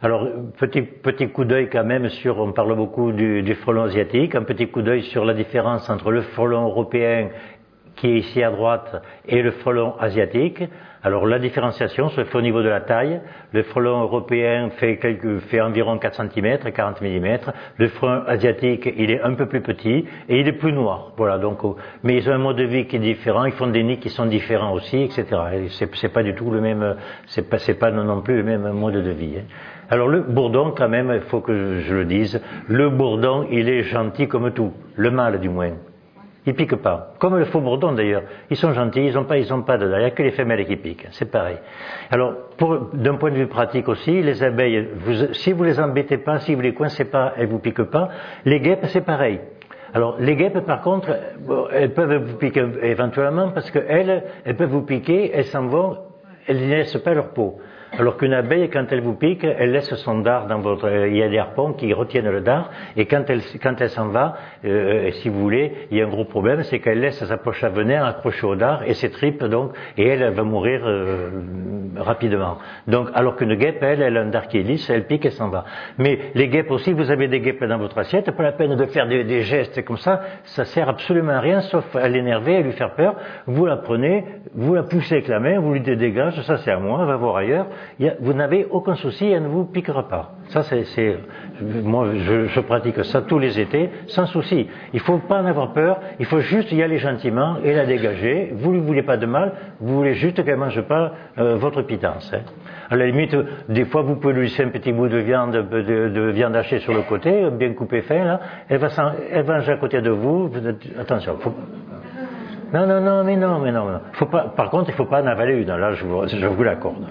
Alors, petit, petit coup d'œil quand même sur, on parle beaucoup du, du frelon asiatique, un petit coup d'œil sur la différence entre le frelon européen qui est ici à droite et le frelon asiatique. Alors la différenciation se fait au niveau de la taille. Le frelon européen fait, quelques, fait environ quatre centimètres, quarante millimètres. Le frelon asiatique, il est un peu plus petit et il est plus noir. Voilà. Donc, mais ils ont un mode de vie qui est différent. Ils font des nids qui sont différents aussi, et cetera. Et c'est, c'est pas du tout le même, c'est pas, c'est pas non plus le même mode de vie. Hein. Alors le bourdon, quand même, il faut que je le dise, le bourdon, il est gentil comme tout, le mâle du moins. Il pique pas. Comme le faux bourdon d'ailleurs. Ils sont gentils, ils ont pas, ils ont pas de, il n'y a que les femelles qui piquent. C'est pareil. Alors, pour, d'un point de vue pratique aussi, les abeilles, vous, si vous les embêtez pas, si vous les coincez pas, elles vous piquent pas. Les guêpes, c'est pareil. Alors, les guêpes, par contre, bon, elles peuvent vous piquer éventuellement parce qu'elles, elles peuvent vous piquer, elles s'en vont, elles ne laissent pas leur peau. Alors qu'une abeille, quand elle vous pique, elle laisse son dard dans votre... Il y a des harpons qui retiennent le dard, et quand elle, quand elle s'en va, euh, si vous voulez, il y a un gros problème, c'est qu'elle laisse sa poche à venin accrochée au dard, et ses tripes, donc, et elle, elle va mourir euh, rapidement. Donc, alors qu'une guêpe, elle, elle a un dard qui est lisse, elle pique et s'en va. Mais les guêpes aussi, vous avez des guêpes dans votre assiette, pas la peine de faire des, des gestes comme ça, ça sert absolument à rien, sauf à l'énerver, à lui faire peur. Vous la prenez, vous la poussez avec la main, vous lui dites dégage, ça c'est à moi, on va voir ailleurs. Il y a, vous n'avez aucun souci, elle ne vous piquera pas. Ça, c'est, c'est moi, je, je pratique ça tous les étés, sans souci. Il faut pas en avoir peur, il faut juste y aller gentiment et la dégager. Vous ne voulez pas de mal, vous voulez juste qu'elle mange pas euh, votre pitance. Hein. À la limite, des fois, vous pouvez lui laisser un petit bout de viande, de, de viande hachée sur le côté, bien coupé fin, là. Elle va, elle va manger à côté de vous. vous attention, faut, non, non, non, mais non, mais non, non. Faut pas, par contre, il ne faut pas en avaler une. Là, je vous, je vous l'accorde.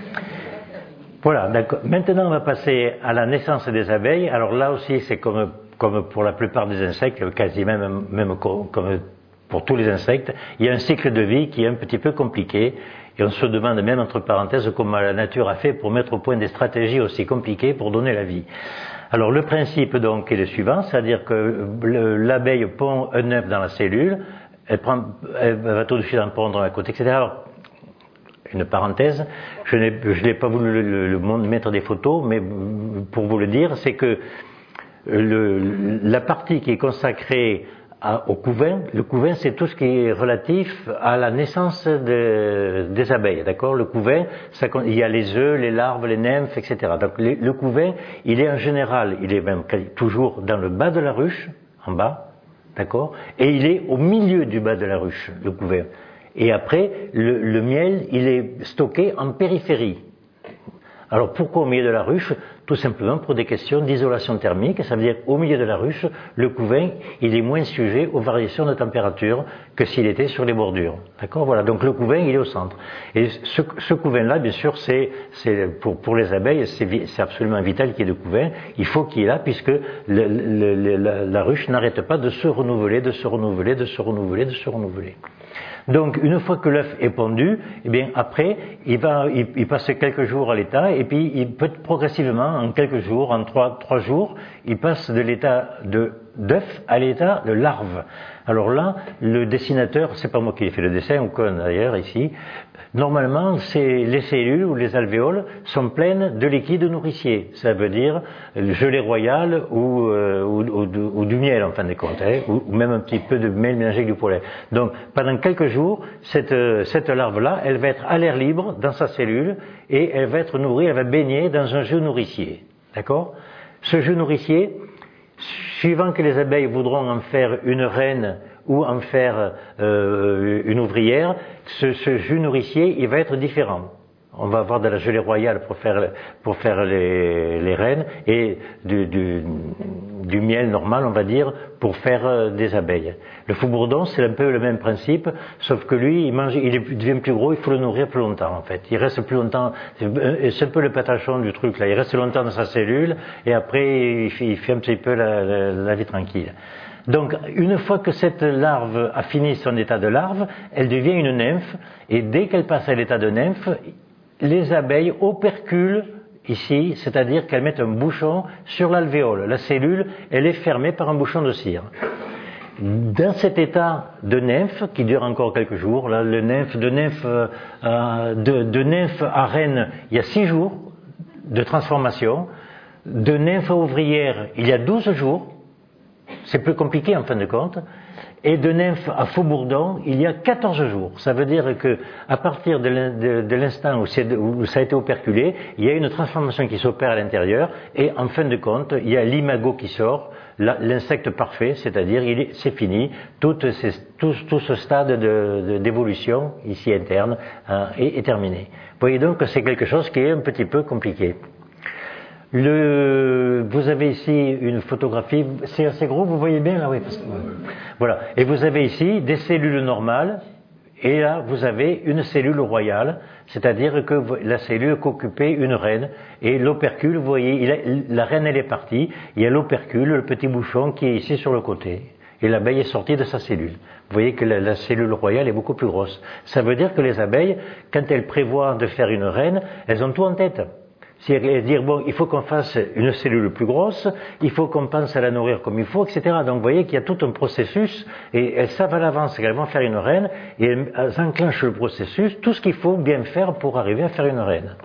Voilà, d'accord. Maintenant, on va passer à la naissance des abeilles. Alors là aussi, c'est comme, comme pour la plupart des insectes, quasi même, même comme pour tous les insectes, il y a un cycle de vie qui est un petit peu compliqué. Et on se demande même, entre parenthèses, comment la nature a fait pour mettre au point des stratégies aussi compliquées pour donner la vie. Alors le principe donc est le suivant, c'est-à-dire que le, l'abeille pond un œuf dans la cellule, elle, prend, elle va tout de suite en pondre à côté, et cetera. Alors, une parenthèse, je n'ai, je n'ai pas voulu le, le, le mettre des photos, mais pour vous le dire, c'est que le, la partie qui est consacrée à, au couvain, le couvain c'est tout ce qui est relatif à la naissance de, des abeilles, d'accord? Le couvain, ça, il y a les œufs, les larves, les nymphes, et cetera. Donc le, le couvain, il est en général, il est même toujours dans le bas de la ruche, en bas, d'accord? Et il est au milieu du bas de la ruche, le couvain. Et après, le, le miel, il est stocké en périphérie. Alors pourquoi au milieu de la ruche? Tout simplement pour des questions d'isolation thermique. Ça veut dire qu'au milieu de la ruche, le couvain, il est moins sujet aux variations de température que s'il était sur les bordures. D'accord? Voilà. Donc le couvain, il est au centre. Et ce, ce couvain-là, bien sûr, c'est, c'est pour, pour les abeilles, c'est, c'est absolument vital qu'il y ait de couvain. Il faut qu'il y ait là, puisque le, le, le, la, la ruche n'arrête pas de se renouveler, de se renouveler, de se renouveler, de se renouveler. Donc, une fois que l'œuf est pondu, eh bien, après, il va, il, il passe quelques jours à l'état, et puis, il peut progressivement, en quelques jours, en trois, trois jours, il passe de l'état de, d'œuf à l'état de larve. Alors là, le dessinateur, c'est pas moi qui ai fait le dessin, ou quoi d'ailleurs, ici, normalement, c'est, les cellules ou les alvéoles sont pleines de liquide nourricier. Ça veut dire gelée royale ou, euh, ou, ou, ou du miel, en fin de compte, hein, ou, ou même un petit peu de miel mélangé avec du pollen. Donc, pendant quelques jours, cette, cette larve-là, elle va être à l'air libre dans sa cellule et elle va être nourrie, elle va baigner dans un jus nourricier. D'accord? Ce jus nourricier, suivant que les abeilles voudront en faire une reine ou en faire euh, une ouvrière, ce, ce jus nourricier, il va être différent. On va avoir de la gelée royale pour faire, pour faire les, les reines et du, du, du miel normal, on va dire, pour faire euh, des abeilles. Le faux-bourdon, c'est un peu le même principe, sauf que lui, il, mange, il devient plus gros, il faut le nourrir plus longtemps, en fait. Il reste plus longtemps, c'est un peu le patachon du truc, là. Il reste longtemps dans sa cellule, et après, il fait, il fait un petit peu la, la, la vie tranquille. Donc, une fois que cette larve a fini son état de larve, elle devient une nymphe, et dès qu'elle passe à l'état de nymphe, les abeilles operculent ici, c'est-à-dire qu'elles mettent un bouchon sur l'alvéole. La cellule, elle est fermée par un bouchon de cire. Dans cet état de nymphe, qui dure encore quelques jours, là, le nymphe, de nymphe, euh, de, de nymphe à reine, il y a six jours, de transformation, de nymphe ouvrière il y a douze jours, c'est plus compliqué en fin de compte, et de nymphe à Faux-Bourdon il y a quatorze jours. Ça veut dire que à partir de l'instant où, où ça a été operculé, il y a une transformation qui s'opère à l'intérieur, et en fin de compte, il y a l'imago qui sort, l'insecte parfait, c'est-à-dire c'est fini, tout, tout, tout ce stade d'évolution ici interne hein, est, est terminé. Vous voyez donc que c'est quelque chose qui est un petit peu compliqué. Le, vous avez ici une photographie, c'est assez gros, vous voyez bien là, oui. Parce que, voilà. Et vous avez ici des cellules normales, et là vous avez une cellule royale, c'est-à-dire que la cellule qu'occupait une reine, et l'opercule, vous voyez, il a, la reine elle est partie, il y a l'opercule, le petit bouchon qui est ici sur le côté, et l'abeille est sortie de sa cellule. Vous voyez que la, la cellule royale est beaucoup plus grosse. Ça veut dire que les abeilles, quand elles prévoient de faire une reine, elles ont tout en tête. Si elles disent, bon, il faut qu'on fasse une cellule plus grosse, il faut qu'on pense à la nourrir comme il faut, et cetera. Donc vous voyez qu'il y a tout un processus, et elles savent à l'avance qu'elles vont faire une reine, et elles enclenchent le processus, tout ce qu'il faut bien faire pour arriver à faire une reine.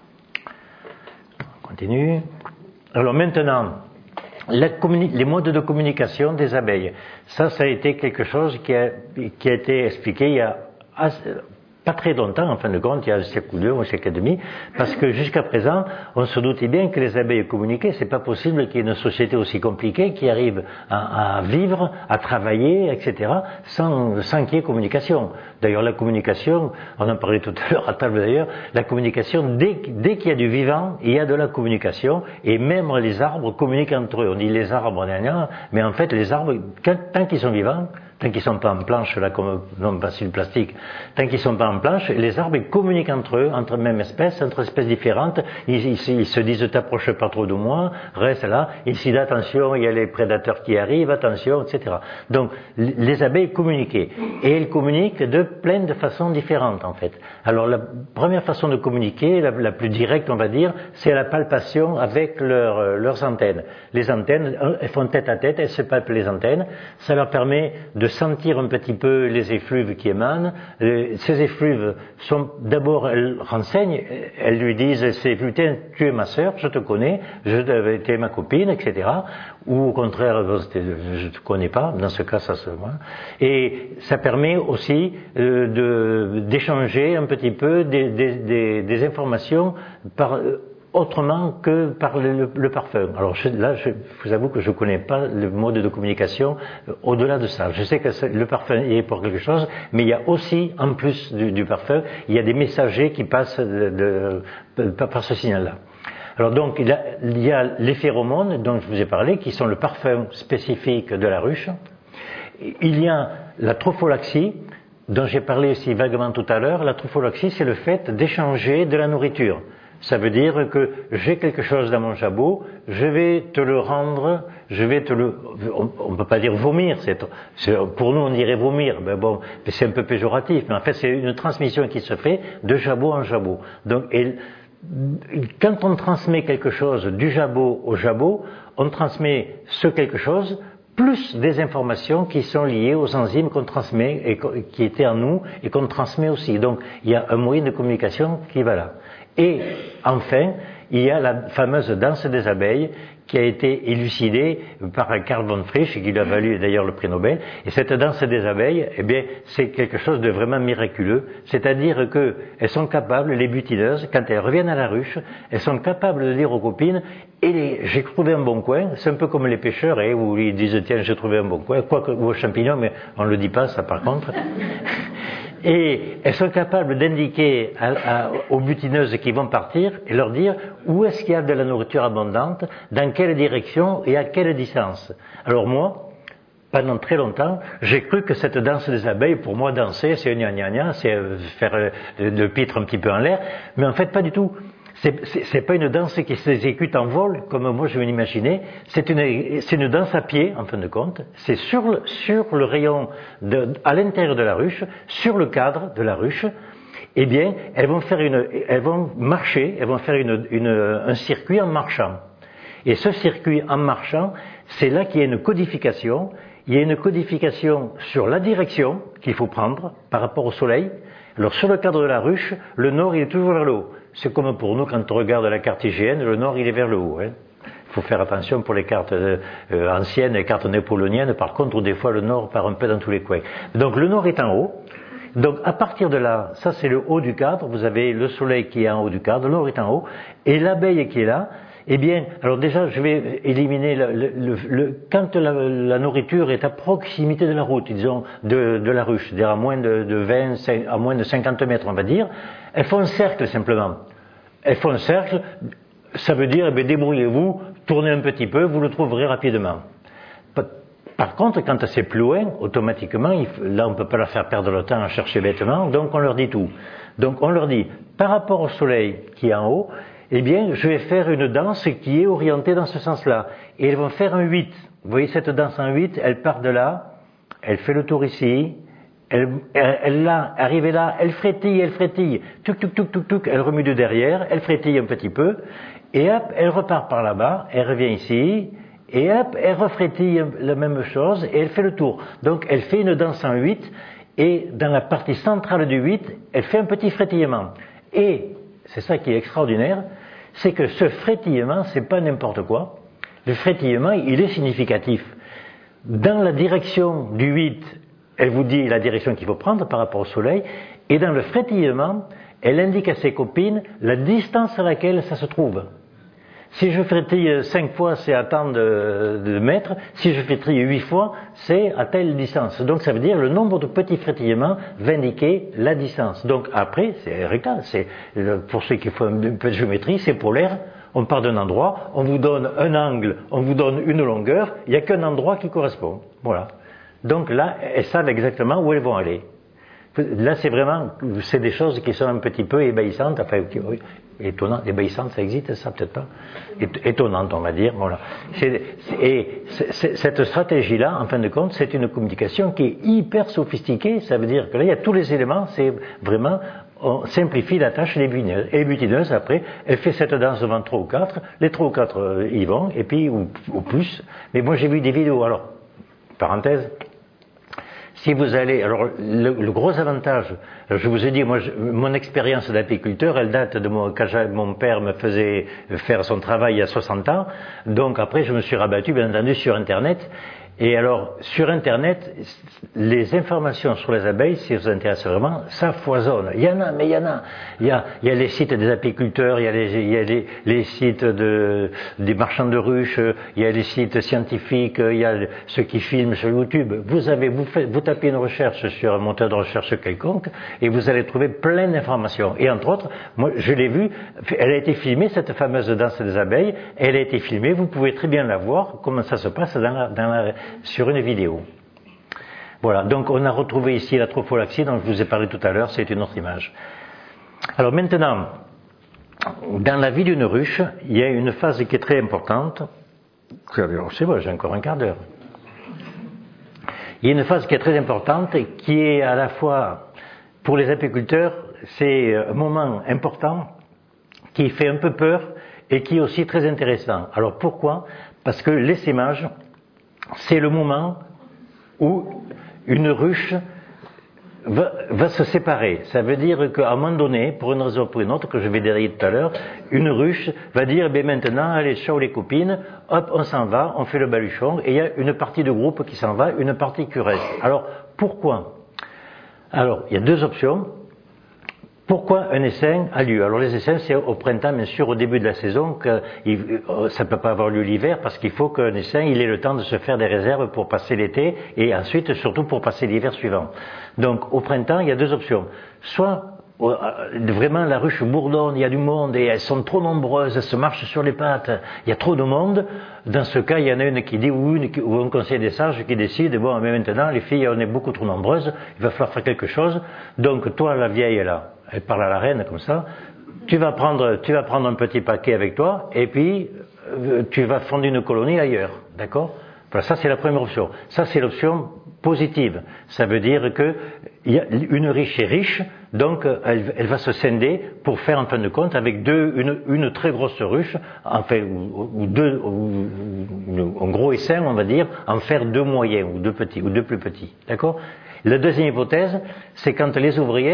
On continue. Alors maintenant, la les modes de communication des abeilles. Ça, ça a été quelque chose qui a, qui a été expliqué il y a assez, pas très longtemps, en fin de compte, il y a un siècle ou deux, un siècle et demi, parce que jusqu'à présent, on se doutait bien que les abeilles communiquaient, c'est pas possible qu'il y ait une société aussi compliquée qui arrive à, à vivre, à travailler, et cetera, sans, sans qu'il y ait communication. D'ailleurs, la communication, on en parlait tout à l'heure à table d'ailleurs, la communication, dès, dès qu'il y a du vivant, il y a de la communication, et même les arbres communiquent entre eux. On dit les arbres, mais en fait, les arbres, quand, tant qu'ils sont vivants, tant qu'ils ne sont pas en planche, là, comme, non pas sur le plastique, tant qu'ils ne sont pas en planche, les arbres ils communiquent entre eux, entre même espèces, entre espèces différentes, ils, ils, ils se disent t'approche pas trop de moi, reste là, ils se disent attention, il y a les prédateurs qui arrivent, attention, et cetera. Donc, les abeilles communiquaient. Et elles communiquent de plein de façons différentes, en fait. Alors, la première façon de communiquer, la, la plus directe, on va dire, c'est la palpation avec leur, leurs antennes. Les antennes, elles font tête à tête, elles se palpent les antennes, ça leur permet de sentir un petit peu les effluves qui émanent. Ces effluves sont, d'abord, elles renseignent, elles lui disent, c'est putain, tu es ma sœur, je te connais, je tu es ma copine, et cetera. Ou au contraire, je te connais pas, dans ce cas, ça se voit. Et ça permet aussi euh, de, d'échanger un petit peu des, des, des, des informations par, autrement que par le, le, le parfum. Alors je, là, je vous avoue que je ne connais pas le mode de communication euh, au-delà de ça. Je sais que le parfum est pour quelque chose, mais il y a aussi, en plus du, du parfum, il y a des messagers qui passent de, de, de, par ce signal-là. Alors donc, il y, a, il y a les phéromones dont je vous ai parlé, qui sont le parfum spécifique de la ruche. Il y a la tropholaxie, dont j'ai parlé aussi vaguement tout à l'heure. La tropholaxie, c'est le fait d'échanger de la nourriture. Ça veut dire que j'ai quelque chose dans mon jabot, je vais te le rendre, je vais te le... On ne peut pas dire vomir, c'est, c'est, pour nous on dirait vomir, mais bon, c'est un peu péjoratif, mais en fait c'est une transmission qui se fait de jabot en jabot. Donc, et, quand on transmet quelque chose du jabot au jabot, on transmet ce quelque chose plus des informations qui sont liées aux enzymes qu'on transmet et qui étaient en nous et qu'on transmet aussi. Donc il y a un moyen de communication qui va là. Et enfin, il y a la fameuse danse des abeilles qui a été élucidée par Karl von Frisch, qui lui a valu d'ailleurs le prix Nobel. Et cette danse des abeilles, eh bien, c'est quelque chose de vraiment miraculeux. C'est-à-dire qu'elles sont capables, les butineuses, quand elles reviennent à la ruche, elles sont capables de dire aux copines, et j'ai trouvé un bon coin. C'est un peu comme les pêcheurs, hein, où ils disent, tiens, j'ai trouvé un bon coin, quoique, ou aux champignons, mais on ne le dit pas, ça, par contre. Et elles sont capables d'indiquer à, à, aux butineuses qui vont partir et leur dire où est-ce qu'il y a de la nourriture abondante, dans quelle direction et à quelle distance. Alors moi, pendant très longtemps, j'ai cru que cette danse des abeilles, pour moi, danser, c'est gna gna gna, c'est faire le pitre un petit peu en l'air, mais en fait, pas du tout. C'est, c'est, c'est pas une danse qui s'exécute en vol, comme moi je vais l'imaginer. C'est une, c'est une danse à pied, en fin de compte. C'est sur le, sur le rayon, de, à l'intérieur de la ruche, sur le cadre de la ruche. Eh bien, elles vont faire une, elles vont marcher, elles vont faire une, une, un circuit en marchant. Et ce circuit en marchant, c'est là qu'il y a une codification. Il y a une codification sur la direction qu'il faut prendre par rapport au soleil. Alors, sur le cadre de la ruche, le nord, il est toujours vers le haut. C'est comme pour nous, quand on regarde la carte I G N, le nord, il est vers le haut. Hein. Il faut faire attention pour les cartes euh, anciennes, les cartes napoléoniennes, par contre, où des fois le nord part un peu dans tous les coins. Donc le nord est en haut. Donc à partir de là, ça c'est le haut du cadre, vous avez le soleil qui est en haut du cadre, le nord est en haut, et l'abeille qui est là, eh bien, alors déjà je vais éliminer, le, le, le, le, quand la, la nourriture est à proximité de la route, disons, de, de la ruche, c'est-à-dire à moins de, de vingt, à moins de cinquante mètres on va dire, elles font un cercle simplement. Elles font un cercle, ça veut dire, eh bien, débrouillez-vous, tournez un petit peu, vous le trouverez rapidement. Par contre, quand c'est plus loin, automatiquement, il faut, là on ne peut pas leur faire perdre le temps à chercher bêtement, donc on leur dit tout. Donc on leur dit, par rapport au soleil qui est en haut, eh bien je vais faire une danse qui est orientée dans ce sens-là. Et elles vont faire un huit. Vous voyez cette danse en huit, elle part de là, elle fait le tour ici, elle, elle, elle là, arrivée là, elle frétille, elle frétille, tuc, tuc, tuc, tuc, tuc, elle remue de derrière, elle frétille un petit peu, et hop, elle repart par là-bas, elle revient ici, et hop, elle refrétille la même chose et elle fait le tour. Donc elle fait une danse en huit et dans la partie centrale du huit, elle fait un petit frétillement. Et c'est ça qui est extraordinaire, c'est que ce frétillement, c'est pas n'importe quoi. Le frétillement, il est significatif. Dans la direction du huit, elle vous dit la direction qu'il faut prendre par rapport au soleil, et dans le frétillement, elle indique à ses copines la distance à laquelle ça se trouve. Si je frétille cinq fois, c'est à tant de, de mètres. Si je frétille huit fois, c'est à telle distance. Donc ça veut dire le nombre de petits frétillements va indiquer la distance. Donc après, c'est rectangle. C'est, pour ceux qui font un peu de géométrie, c'est polaire. On part d'un endroit, on vous donne un angle, on vous donne une longueur. Il n'y a qu'un endroit qui correspond. Voilà. Donc là, elles savent exactement où elles vont aller. Là, c'est vraiment, c'est des choses qui sont un petit peu ébahисsantes, enfin, oui, étonnantes, ébahissantes, ça existe, ça, peut-être pas, étonnantes, on va dire, voilà. C'est, et c'est, cette stratégie-là, en fin de compte, c'est une communication qui est hyper sophistiquée, ça veut dire que là, il y a tous les éléments, c'est vraiment, on simplifie la tâche des butineuses. Et les butineuses, après, elle fait cette danse devant trois ou quatre, les trois ou quatre euh, y vont, et puis, ou, ou plus, mais moi, j'ai vu des vidéos, alors, parenthèse, si vous allez, alors le, le gros avantage, je vous ai dit, moi, je, mon expérience d'apiculteur, elle date de mon, quand mon père me faisait faire son travail il y a soixante ans, donc après je me suis rabattu bien entendu sur Internet, et alors sur Internet, les informations sur les abeilles, si vous intéresse vraiment, ça foisonne. Il y en a, mais il y en a. Il y a, il y a les sites des apiculteurs, il y a les, il y a les, les sites de, des marchands de ruches, il y a les sites scientifiques, il y a ceux qui filment sur YouTube. Vous avez, vous faites, vous tapez une recherche sur un moteur de recherche quelconque et vous allez trouver plein d'informations. Et entre autres, moi, je l'ai vu, elle a été filmée, cette fameuse danse des abeilles, elle a été filmée, vous pouvez très bien la voir, comment ça se passe dans la, dans la, sur une vidéo. Voilà, donc on a retrouvé ici la tropholaxie dont je vous ai parlé tout à l'heure, c'est une autre image. Alors maintenant, dans la vie d'une ruche, il y a une phase qui est très importante. C'est bon, j'ai encore un quart d'heure. Il y a une phase qui est très importante et qui est à la fois, pour les apiculteurs, c'est un moment important qui fait un peu peur et qui est aussi très intéressant. Alors pourquoi ? Parce que l'essaimage, c'est le moment où une ruche va, va se séparer. Ça veut dire qu'à un moment donné, pour une raison ou pour une autre, que je vais détailler tout à l'heure, une ruche va dire, eh bien maintenant, allez, ciao les copines, hop, on s'en va, on fait le baluchon, et il y a une partie de groupe qui s'en va, une partie qui reste. Alors, pourquoi ? Alors, il y a deux options. Pourquoi un essaim a lieu? Alors les essaims, c'est au printemps, bien sûr, au début de la saison, que il, ça ne peut pas avoir lieu l'hiver, parce qu'il faut qu'un essaim, il ait le temps de se faire des réserves pour passer l'été, et ensuite, surtout, pour passer l'hiver suivant. Donc, au printemps, il y a deux options. Soit, vraiment, la ruche bourdonne, il y a du monde, et elles sont trop nombreuses, elles se marchent sur les pattes, il y a trop de monde. Dans ce cas, il y en a une qui dit, ou, une, ou un conseil des sages qui décide, bon, mais maintenant, les filles, on est beaucoup trop nombreuses, il va falloir faire quelque chose. Donc, toi, la vieille, là, elle parle à la reine comme ça, tu vas prendre, tu vas prendre un petit paquet avec toi, et puis euh, tu vas fonder une colonie ailleurs, d'accord? Voilà, ça c'est la première option. Ça c'est l'option positive. Ça veut dire que y a une riche est riche, donc elle, elle va se scinder pour faire en fin de compte avec deux, une, une très grosse ruche, enfin ou, ou deux, ou, ou, un gros essaim on va dire, en faire deux moyens ou deux petits ou deux plus petits, d'accord? La deuxième hypothèse, c'est quand les ouvrières,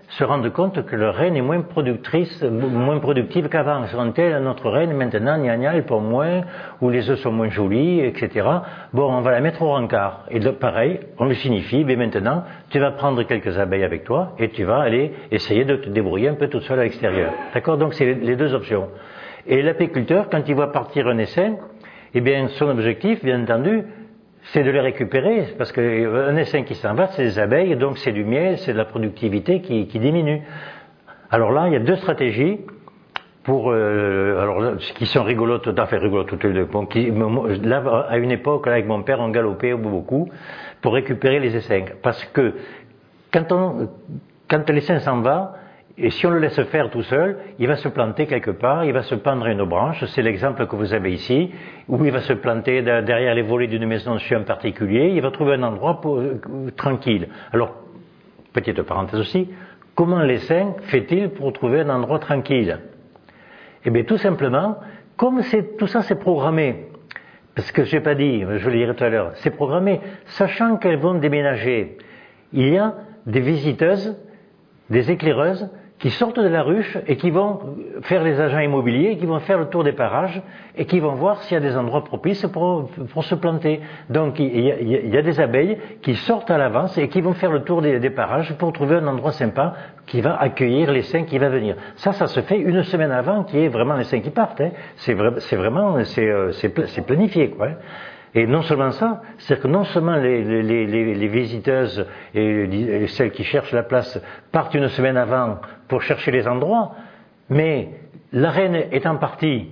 se rendent compte que leur reine est moins productrice, moins productive qu'avant. Se rendent-elles, notre reine, maintenant, gna gna, elle pond moins, ou les œufs sont moins jolis, et cetera. Bon, on va la mettre au rencard. Et de, pareil, on lui signifie, mais maintenant, tu vas prendre quelques abeilles avec toi, et tu vas aller essayer de te débrouiller un peu toute seule à l'extérieur. D'accord? Donc, c'est les deux options. Et l'apiculteur, quand il voit partir un essaim, eh bien, son objectif, bien entendu, c'est de les récupérer, parce qu'un essaim qui s'en va, c'est des abeilles, donc c'est du miel, c'est de la productivité qui, qui diminue. Alors là, il y a deux stratégies pour, euh, alors, qui sont rigolotes, tout à fait rigolotes toutes les deux. Bon, qui, là, à une époque, là, avec mon père, on galopait beaucoup pour récupérer les essaims, parce que quand on, quand l'essaim s'en va, et si on le laisse faire tout seul, il va se planter quelque part, il va se pendre à une branche, c'est l'exemple que vous avez ici, où il va se planter derrière les volets d'une maison dessus en particulier, il va trouver un endroit pour, euh, tranquille. Alors, petite parenthèse aussi, comment l'essaim fait-il pour trouver un endroit tranquille? Eh bien, tout simplement, comme c'est, tout ça c'est programmé, parce que je n'ai pas dit, je le dirai tout à l'heure, c'est programmé, sachant qu'elles vont déménager, il y a des visiteuses, des éclaireuses, qui sortent de la ruche et qui vont faire les agents immobiliers, qui vont faire le tour des parages et qui vont voir s'il y a des endroits propices pour, pour se planter. Donc il y, a, il y a des abeilles qui sortent à l'avance et qui vont faire le tour des, des parages pour trouver un endroit sympa qui va accueillir l'essaim qui va venir. Ça, ça se fait une semaine avant qu'il y ait vraiment l'essaim qui parte. Hein. C'est, vra- c'est vraiment, c'est, c'est, c'est planifié, quoi. Hein. Et non seulement ça, c'est-à-dire que non seulement les, les, les, les visiteuses et, et celles qui cherchent la place partent une semaine avant pour chercher les endroits, mais la reine étant partie,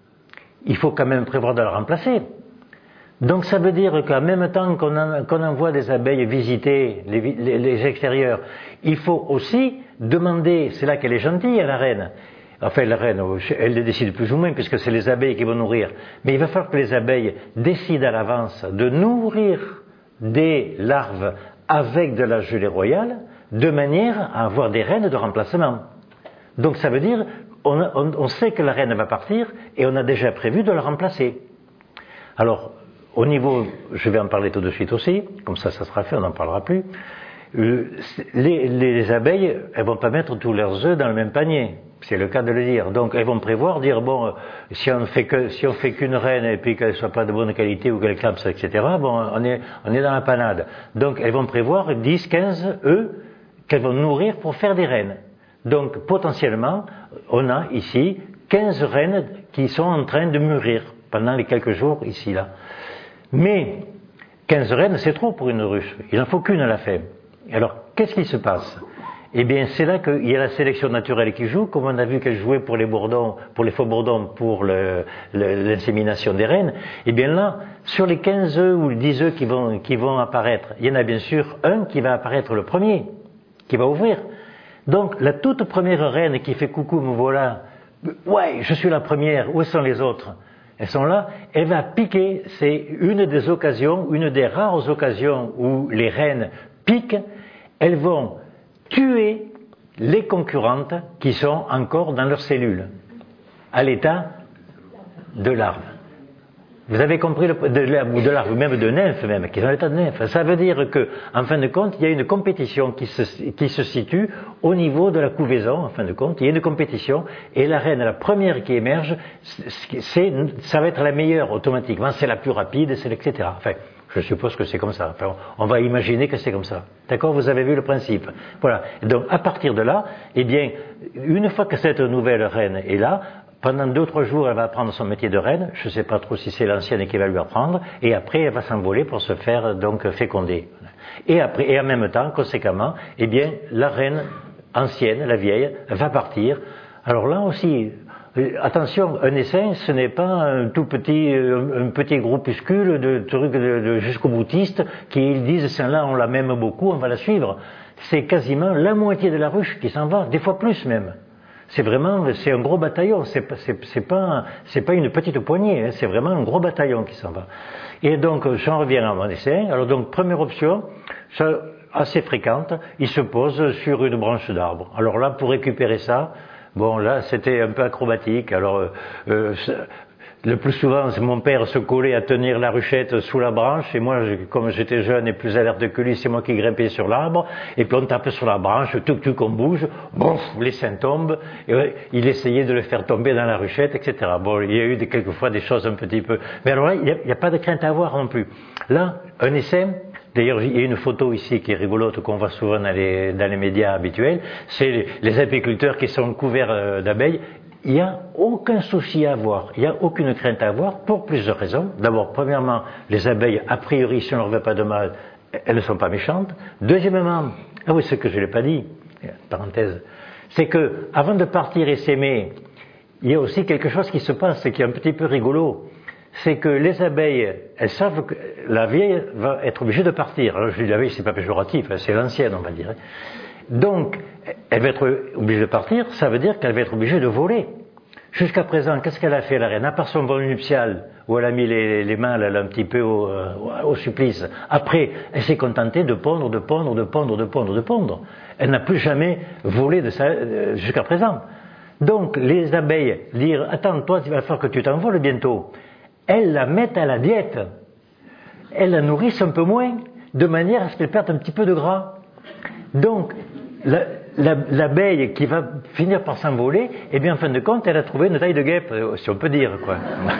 il faut quand même prévoir de la remplacer. Donc ça veut dire qu'en même temps qu'on, en, qu'on envoie des abeilles visiter les, les, les extérieurs, il faut aussi demander, c'est là qu'elle est gentille, la reine. Enfin, la reine, elle les décide plus ou moins, puisque c'est les abeilles qui vont nourrir. Mais il va falloir que les abeilles décident à l'avance de nourrir des larves avec de la gelée royale, de manière à avoir des reines de remplacement. Donc ça veut dire, on, on, on sait que la reine va partir, et on a déjà prévu de la remplacer. Alors, au niveau, je vais en parler tout de suite aussi, comme ça, ça sera fait, on n'en parlera plus. Euh, les, les abeilles, elles vont pas mettre tous leurs œufs dans le même panier. C'est le cas de le dire. Donc elles vont prévoir, dire bon, si on fait que, si on fait qu'une reine et puis qu'elle soit pas de bonne qualité ou qu'elle clapse, et cetera. Bon, on est, on est dans la panade. Donc elles vont prévoir dix, quinze œufs qu'elles vont nourrir pour faire des reines. Donc potentiellement, on a ici quinze reines qui sont en train de mûrir pendant les quelques jours ici là. Mais quinze reines, c'est trop pour une ruche. Il en faut qu'une à la fin. Alors qu'est-ce qui se passe? Eh bien, c'est là qu'il y a la sélection naturelle qui joue, comme on a vu qu'elle jouait pour les bourdons, pour les faux bourdons, pour le, le, l'insémination des reines. Eh bien là, sur les quinze œufs ou les dix œufs qui vont, qui vont apparaître, il y en a bien sûr un qui va apparaître le premier, qui va ouvrir. Donc, la toute première reine qui fait coucou, me voilà, ouais, je suis la première, où sont les autres? Elles sont là, elle va piquer, c'est une des occasions, une des rares occasions où les reines piquent, elles vont tuer les concurrentes qui sont encore dans leurs cellules, à l'état de larves. Vous avez compris, le, de, de larves, même de nymphes même, qui sont à l'état de nymphes. Ça veut dire que, en fin de compte, il y a une compétition qui se, qui se situe au niveau de la couvaison, en fin de compte, il y a une compétition, et la reine, la première qui émerge, c'est, ça va être la meilleure automatiquement, c'est la plus rapide, c'est, et cetera. Enfin, je suppose que c'est comme ça. Enfin, on va imaginer que c'est comme ça. D'accord? Vous avez vu le principe. Voilà. Et donc, à partir de là, eh bien, une fois que cette nouvelle reine est là, pendant deux ou trois jours, elle va apprendre son métier de reine. Je ne sais pas trop si c'est l'ancienne qui va lui apprendre. Et après, elle va s'envoler pour se faire, donc, féconder. Et après, et en même temps, conséquemment, eh bien, la reine ancienne, la vieille, va partir. Alors là aussi, attention, un essaim, ce n'est pas un tout petit, un petit groupuscule de trucs de, de jusqu'au boutiste qui disent celle-là on la m'aime beaucoup, on va la suivre. C'est quasiment la moitié de la ruche qui s'en va, des fois plus même. C'est vraiment, c'est un gros bataillon, c'est pas, c'est, c'est pas, c'est pas une petite poignée, hein, c'est vraiment un gros bataillon qui s'en va. Et donc, j'en reviens à mon essaim. Alors donc, première option, ça, assez fréquente, il se pose sur une branche d'arbre. Alors là, pour récupérer ça, bon, là, c'était un peu acrobatique. Alors, euh, le plus souvent, mon père se collait à tenir la ruchette sous la branche, et moi, comme j'étais jeune et plus alerte que lui, c'est moi qui grimpais sur l'arbre, et puis on tapait sur la branche, tout, tout qu'on bouge, bon, les seins tombent, et ouais, il essayait de le faire tomber dans la ruchette, et cetera. Bon, il y a eu des, quelquefois des choses un petit peu... Mais alors là, il n'y a, a pas de crainte à avoir non plus. Là, un essaim... D'ailleurs, il y a une photo ici qui est rigolote qu'on voit souvent dans les, dans les médias habituels. C'est les, les apiculteurs qui sont couverts d'abeilles. Il n'y a aucun souci à avoir. Il n'y a aucune crainte à avoir pour plusieurs raisons. D'abord, premièrement, les abeilles, a priori, si on ne leur veut pas de mal, elles ne sont pas méchantes. Deuxièmement, ah oui, ce que je ne l'ai pas dit, parenthèse, c'est que avant de partir et s'aimer, il y a aussi quelque chose qui se passe, qui est un petit peu rigolo. C'est que les abeilles, elles savent que la vieille va être obligée de partir. Alors je dis la vieille, c'est pas péjoratif, c'est l'ancienne, on va dire. Donc, elle va être obligée de partir, ça veut dire qu'elle va être obligée de voler. Jusqu'à présent, qu'est-ce qu'elle a fait, la reine? À part son vol nuptial, où elle a mis les, les mains là, un petit peu au, au supplice. Après, elle s'est contentée de pondre, de pondre, de pondre, de pondre, de pondre. Elle n'a plus jamais volé de ça jusqu'à présent. Donc, les abeilles dire, attends, toi, il va falloir que tu t'envoles bientôt. Elles la mettent à la diète, elles la nourrissent un peu moins, de manière à ce qu'elle perde un petit peu de gras. Donc, la, la, l'abeille qui va finir par s'envoler, eh bien, en fin de compte, elle a trouvé une taille de guêpe, si on peut dire, quoi.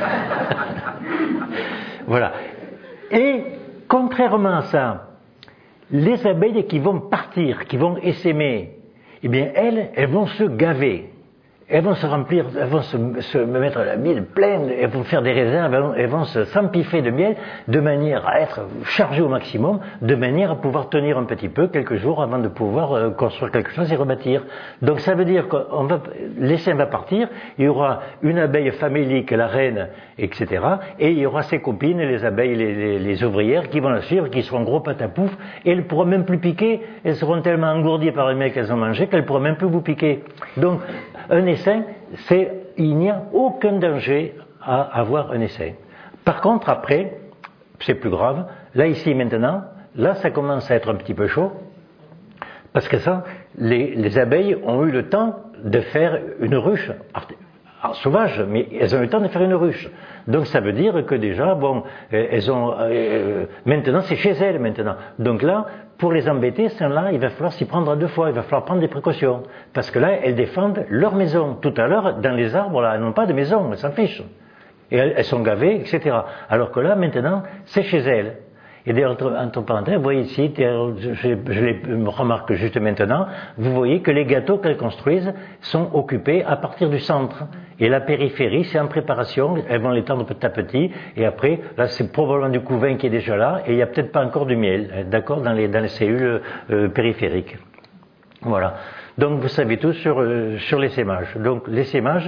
Voilà. Et, contrairement à ça, les abeilles qui vont partir, qui vont essaimer, eh bien, elles, elles vont se gaver. Elles vont se remplir, elles vont se, se mettre la miel pleine, elles vont faire des réserves, elles vont, elles vont se s'empiffrer de miel de manière à être chargées au maximum, de manière à pouvoir tenir un petit peu quelques jours avant de pouvoir euh, construire quelque chose et rebâtir. Donc ça veut dire qu'on va, l'essaim va partir, il y aura une abeille famélique, la reine, et cetera. Et il y aura ses copines, les abeilles, les, les, les ouvrières, qui vont la suivre, qui seront gros patapouf, et elles ne pourront même plus piquer, elles seront tellement engourdies par les miel qu'elles ont mangé qu'elles ne pourront même plus vous piquer. Donc, un essaim, c'est, il n'y a aucun danger à avoir un essaim. Par contre, après, c'est plus grave, là, ici, maintenant, là, ça commence à être un petit peu chaud, parce que ça, les, les abeilles ont eu le temps de faire une ruche sauvage, mais elles ont eu le temps de faire une ruche. Donc ça veut dire que déjà, bon, elles ont, euh, maintenant, c'est chez elles, maintenant. Donc là, pour les embêter, celles-là, il va falloir s'y prendre à deux fois, il va falloir prendre des précautions. Parce que là, elles défendent leur maison. Tout à l'heure, dans les arbres, là, elles n'ont pas de maison, elles s'en fichent. Et elles, elles sont gavées, et cetera. Alors que là, maintenant, c'est chez elles. Et d'ailleurs, entre, entre parenthèses, vous voyez ici, je, je, je les remarque juste maintenant, vous voyez que les gâteaux qu'elles construisent sont occupés à partir du centre. Et la périphérie, c'est en préparation, elles vont l'étendre petit à petit, et après, là, c'est probablement du couvain qui est déjà là, et il n'y a peut-être pas encore du miel, d'accord, dans les, dans les cellules euh, périphériques. Voilà. Donc, vous savez tout sur, euh, sur l'essaimage. Donc, l'essaimage,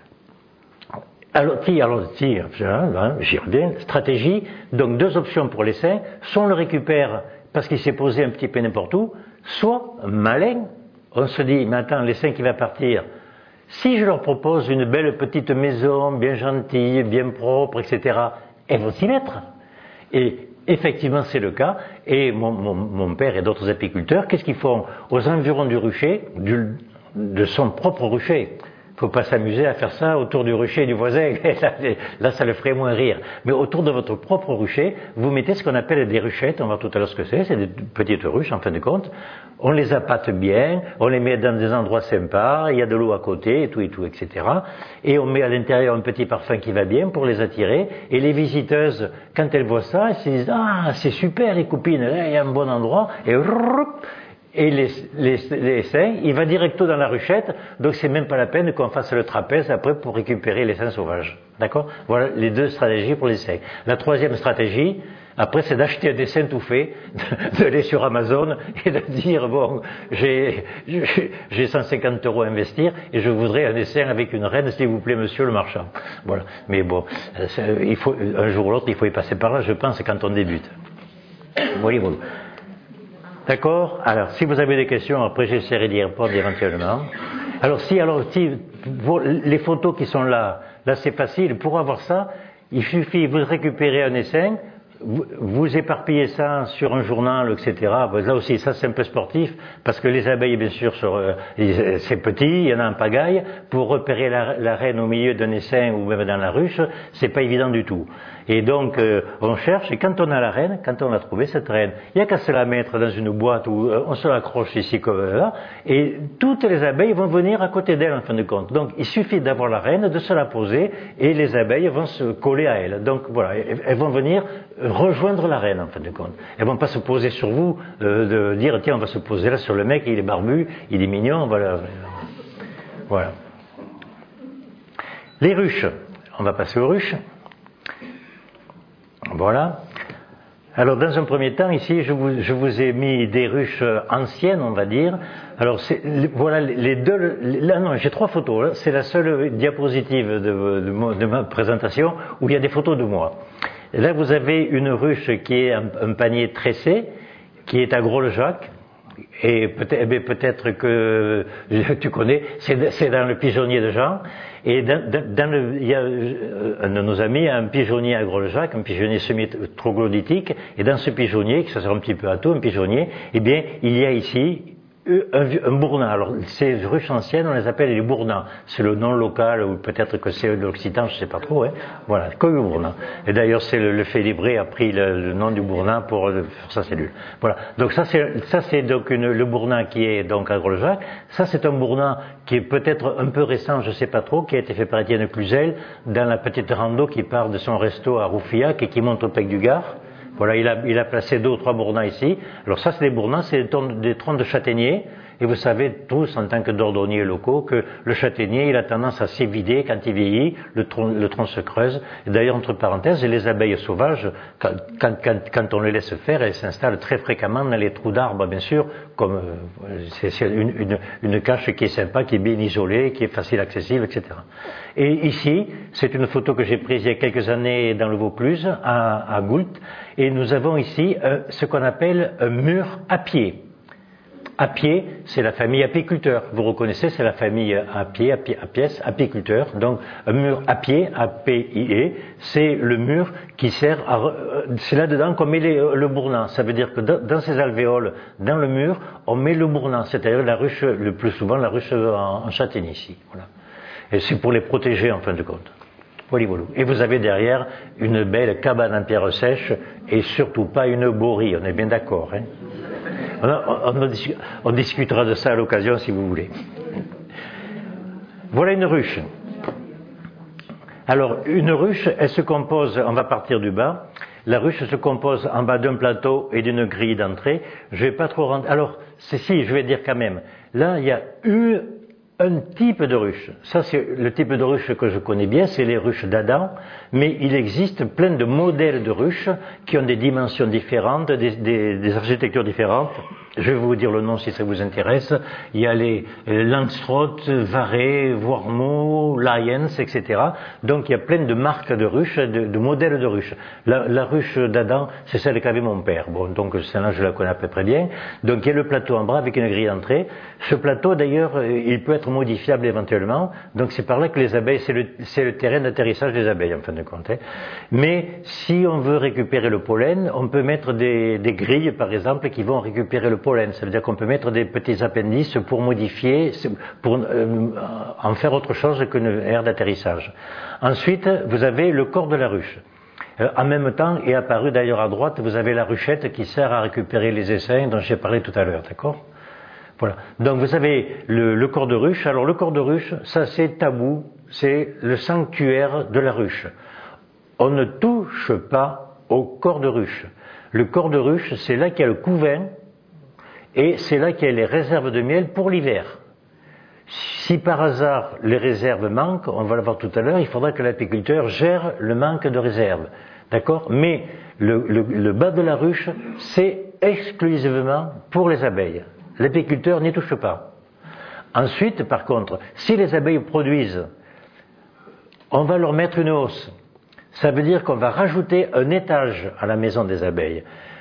alors, qui, alors, qui, hein, j'y reviens, stratégie, donc deux options pour l'essaim, soit on le récupère parce qu'il s'est posé un petit peu n'importe où, soit, malin, on se dit, mais attends, l'essaim qui va partir, si je leur propose une belle petite maison, bien gentille, bien propre, et cetera, elles vont s'y mettre. Et effectivement, c'est le cas, et mon, mon, mon père et d'autres apiculteurs, qu'est-ce qu'ils font aux environs du rucher, du, de son propre rucher? Faut pas s'amuser à faire ça autour du rucher du voisin. Là, là, ça le ferait moins rire. Mais autour de votre propre rucher, vous mettez ce qu'on appelle des ruchettes. On va voir tout à l'heure ce que c'est. C'est des petites ruches, en fin de compte. On les appâte bien. On les met dans des endroits sympas. Il y a de l'eau à côté, et tout, et tout, et cetera. Et on met à l'intérieur un petit parfum qui va bien pour les attirer. Et les visiteuses, quand elles voient ça, elles se disent, ah, c'est super, les copines. Là, il y a un bon endroit. Et Et les, les, les seins, il va directement dans la ruchette, donc c'est même pas la peine qu'on fasse le trapèze après pour récupérer les seins sauvages. D'accord? Voilà les deux stratégies pour les seins. La troisième stratégie, après, c'est d'acheter un dessin tout fait, d'aller sur Amazon et de dire, bon, j'ai, j'ai cent cinquante euros à investir et je voudrais un dessin avec une reine, s'il vous plaît, monsieur le marchand. Voilà. Mais bon, il faut, un jour ou l'autre, il faut y passer par là, je pense, quand on débute. Voilà, voilà. D'accord? Alors, si vous avez des questions, après j'essaierai d'y répondre éventuellement. Alors, si, alors, si, les photos qui sont là, là c'est facile. Pour avoir ça, il suffit, vous récupérez un essaim, vous, vous éparpillez ça sur un journal, et cetera. Ben, là aussi, ça c'est un peu sportif, parce que les abeilles, bien sûr, sur, euh, c'est petit, il y en a en pagaille. Pour repérer la, la reine au milieu d'un essaim ou même dans la ruche, c'est pas évident du tout. Et donc, euh, on cherche, et quand on a la reine, quand on a trouvé cette reine, il n'y a qu'à se la mettre dans une boîte où euh, on se l'accroche ici comme là, et toutes les abeilles vont venir à côté d'elle en fin de compte. Donc, il suffit d'avoir la reine, de se la poser, et les abeilles vont se coller à elle. Donc, voilà, elles vont venir rejoindre la reine en fin de compte. Elles vont pas se poser sur vous, euh, de dire, tiens, on va se poser là sur le mec, il est barbu, il est mignon, voilà. Voilà. Les ruches. On va passer aux ruches. Voilà. Alors, dans un premier temps, ici, je vous, je vous ai mis des ruches anciennes, on va dire. Alors, c'est, voilà les deux. Là, non, j'ai trois photos. Là. C'est la seule diapositive de, de, de ma présentation où il y a des photos de moi. Et là, vous avez une ruche qui est un, un panier tressé, qui est à Gros-le-Jacques. Et peut-être, eh peut-être que tu connais, c'est, c'est dans le pigeonnier de Jean. Et dans, dans, dans le, il y a un de nos amis, un pigeonnier à Gros-le-Jacques, un pigeonnier semi-troglodytique. Et dans ce pigeonnier, qui ça sert un petit peu à tout, un pigeonnier, eh bien, il y a ici un, un bourdin. Alors, ces ruches anciennes, on les appelle les bourdins. C'est le nom local, ou peut-être que c'est de l'Occitan, je sais pas trop, hein. Voilà, comme le bourdin. Et d'ailleurs, c'est le, le félibré a pris le, le nom du bourdin pour, pour sa cellule. Voilà. Donc ça, c'est, ça, c'est donc une, le bourdin qui est donc à Gros-le-Jacques. Ça, c'est un bourdin qui est peut-être un peu récent, je sais pas trop, qui a été fait par Étienne Cluzel dans la petite rando qui part de son resto à Roufillac et qui monte au Pec du Gard. Voilà, il a, il a placé deux ou trois bourdins ici. Alors ça, c'est des bourdins, c'est des troncs, des troncs de châtaignier. Et vous savez tous, en tant que d'ordonniers locaux, que le châtaignier, il a tendance à s'évider quand il vieillit, le tronc, le tronc se creuse. Et d'ailleurs, entre parenthèses, les abeilles sauvages, quand, quand, quand, quand on les laisse faire, elles s'installent très fréquemment dans les trous d'arbres, bien sûr, comme euh, c'est, c'est une, une, une cache qui est sympa, qui est bien isolée, qui est facile accessible, et cetera. Et ici, c'est une photo que j'ai prise il y a quelques années dans le Vaucluse, à, à Goult, et nous avons ici euh, ce qu'on appelle un mur à pied. À pied, c'est la famille apiculteur. Vous reconnaissez, c'est la famille à pied, à, pied, à pièce, apiculteur. Donc, un mur à pied, A P I E, c'est le mur qui sert à, c'est là-dedans qu'on met les, le bourdin. Ça veut dire que dans, dans ces alvéoles, dans le mur, on met le bourdin. C'est-à-dire la ruche, le plus souvent, la ruche en, en châtaignier ici. Voilà. Et c'est pour les protéger, en fin de compte. Voilà, voilà. Et vous avez derrière une belle cabane en pierre sèche et surtout pas une borie. On est bien d'accord, hein? On, on, on discutera de ça à l'occasion si vous voulez. Voilà une ruche. Alors, une ruche, elle se compose, on va partir du bas, la ruche se compose en bas d'un plateau et d'une grille d'entrée. Je vais pas trop rentrer. Alors, c'est si, je vais dire quand même, là, il y a eu un type de ruche. Ça, c'est le type de ruche que je connais bien, c'est les ruches d'Adam, mais il existe plein de modèles de ruches qui ont des dimensions différentes, des, des, des architectures différentes. Je vais vous dire le nom si ça vous intéresse. Il y a les Langstroth, Varé, Wormo, Lyons, et cetera. Donc il y a plein de marques de ruches, de, de modèles de ruches. La, la ruche d'Adam, c'est celle qu'avait mon père. Bon, donc celle-là, je la connais à peu près bien. Donc il y a le plateau en bas avec une grille d'entrée. Ce plateau, d'ailleurs, il peut être modifiable éventuellement. Donc c'est par là que les abeilles, c'est le, c'est le terrain d'atterrissage des abeilles, en fin de compte. Hein. Mais si on veut récupérer le pollen, on peut mettre des, des grilles, par exemple, qui vont récupérer le pollen. Ça veut dire qu'on peut mettre des petits appendices pour modifier, pour euh, en faire autre chose qu'une aire d'atterrissage. Ensuite, vous avez le corps de la ruche. Euh, en même temps, est apparu d'ailleurs à droite, vous avez la ruchette qui sert à récupérer les essaims dont j'ai parlé tout à l'heure, d'accord ? Voilà. Donc vous avez le, le corps de ruche. Alors le corps de ruche, ça c'est tabou, c'est le sanctuaire de la ruche. On ne touche pas au corps de ruche. Le corps de ruche, c'est là qu'il y a le couvain, et c'est là qu'il y a les réserves de miel pour l'hiver. Si par hasard les réserves manquent, on va le voir tout à l'heure, il faudra que l'apiculteur gère le manque de réserves. D'accord ? Mais le, le, le bas de la ruche, c'est exclusivement pour les abeilles. L'apiculteur n'y touche pas. Ensuite, par contre, si les abeilles produisent, on va leur mettre une hausse. Ça veut dire qu'on va rajouter un étage à la maison des abeilles.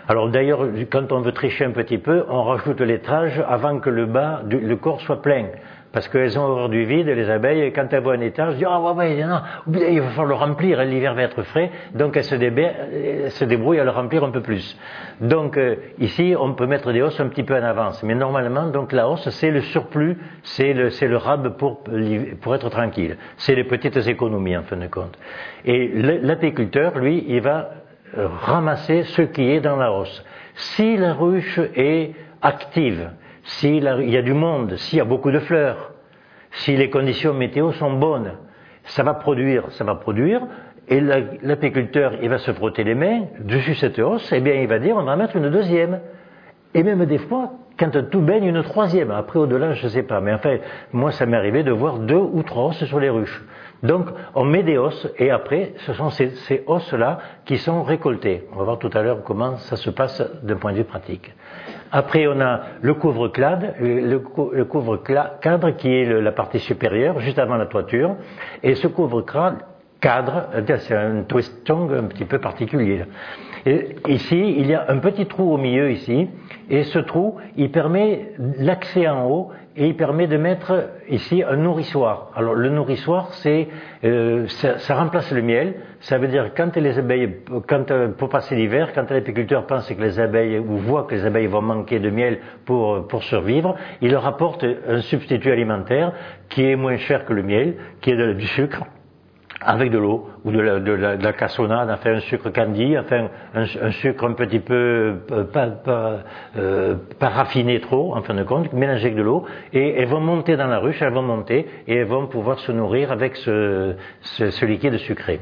Alors d'ailleurs, quand on veut tricher un petit peu, on rajoute le laitrage avant que le bas, du, le corps soit plein. Parce qu'elles ont horreur du vide, les abeilles, et quand elles voient un étage, elles disent « Ah oh, ouais, ouais, non, il va falloir le remplir, l'hiver va être frais », donc elles se, elles se débrouillent à le remplir un peu plus. Donc euh, ici, on peut mettre des hausses un petit peu en avance, mais normalement, donc la hausse, c'est le surplus, c'est le, c'est le rab pour, pour être tranquille. C'est les petites économies, en fin de compte. Et l'apiculteur, lui, il va ramasser ce qui est dans la hausse. Si la ruche est active, s'il y a du monde, s'il y a beaucoup de fleurs, si les conditions météo sont bonnes, ça va produire, ça va produire, et l'apiculteur, il va se frotter les mains dessus cette hausse, et bien il va dire on va mettre une deuxième. Et même des fois, quand tout baigne, une troisième. Après, au-delà, je ne sais pas. Mais en fait, moi, ça m'est arrivé de voir deux ou trois hausses sur les ruches. Donc, on met des hausses, et après, ce sont ces, ces hausses-là qui sont récoltées. On va voir tout à l'heure comment ça se passe d'un point de vue pratique. Après, on a le couvre-clade, le, le couvre-cadre qui est le, la partie supérieure, juste avant la toiture. Et ce couvre-cadre, c'est un twist tongue un petit peu particulier. Et ici, il y a un petit trou au milieu ici, et ce trou, il permet l'accès en haut, et il permet de mettre ici un nourrissoir. Alors le nourrissoir, c'est euh, ça, ça remplace le miel. Ça veut dire quand les abeilles, quand pour passer l'hiver, quand l'apiculteur pense que les abeilles ou voit que les abeilles vont manquer de miel pour pour survivre, il leur apporte un substitut alimentaire qui est moins cher que le miel, qui est de, du sucre, avec de l'eau ou de la, de, la, de la cassonade, enfin un sucre candy, enfin un, un sucre un petit peu euh, pas, pas, euh, pas raffiné trop, en fin de compte, mélangé avec de l'eau, et elles vont monter dans la ruche, elles vont monter, et elles vont pouvoir se nourrir avec ce, ce, ce liquide sucré.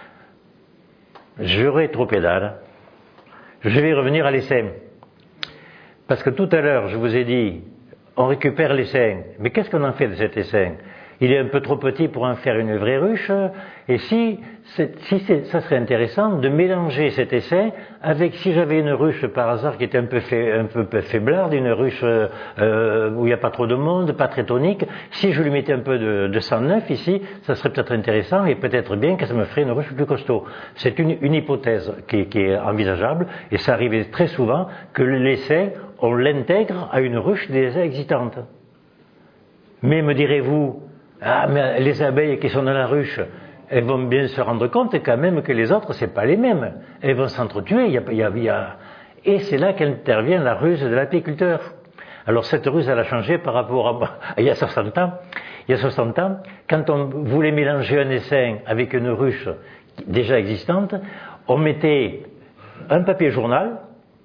Je rétropédale. Je vais revenir à l'essaim. Parce que tout à l'heure, je vous ai dit, on récupère l'essaim. Mais qu'est-ce qu'on en fait de cet essaim ? Il est un peu trop petit pour en faire une vraie ruche, et si, si ça serait intéressant de mélanger cet essaim avec, si j'avais une ruche par hasard qui était un peu, fait, un peu faiblarde, une ruche euh, où il n'y a pas trop de monde, pas très tonique, si je lui mettais un peu de, de sang neuf ici, ça serait peut-être intéressant et peut-être bien que ça me ferait une ruche plus costaud. C'est une, une hypothèse qui, qui est envisageable, et ça arrive très souvent que l'essaim, on l'intègre à une ruche déjà existante. Mais me direz-vous, ah, mais les abeilles qui sont dans la ruche, elles vont bien se rendre compte quand même que les autres, c'est pas les mêmes. Elles vont s'entretuer, il y a, il y a, il y a... Et c'est là qu'intervient la ruse de l'apiculteur. Alors cette ruse, elle a changé par rapport à, il y a soixante ans. Il y a soixante ans, quand on voulait mélanger un essaim avec une ruche déjà existante, on mettait un papier journal,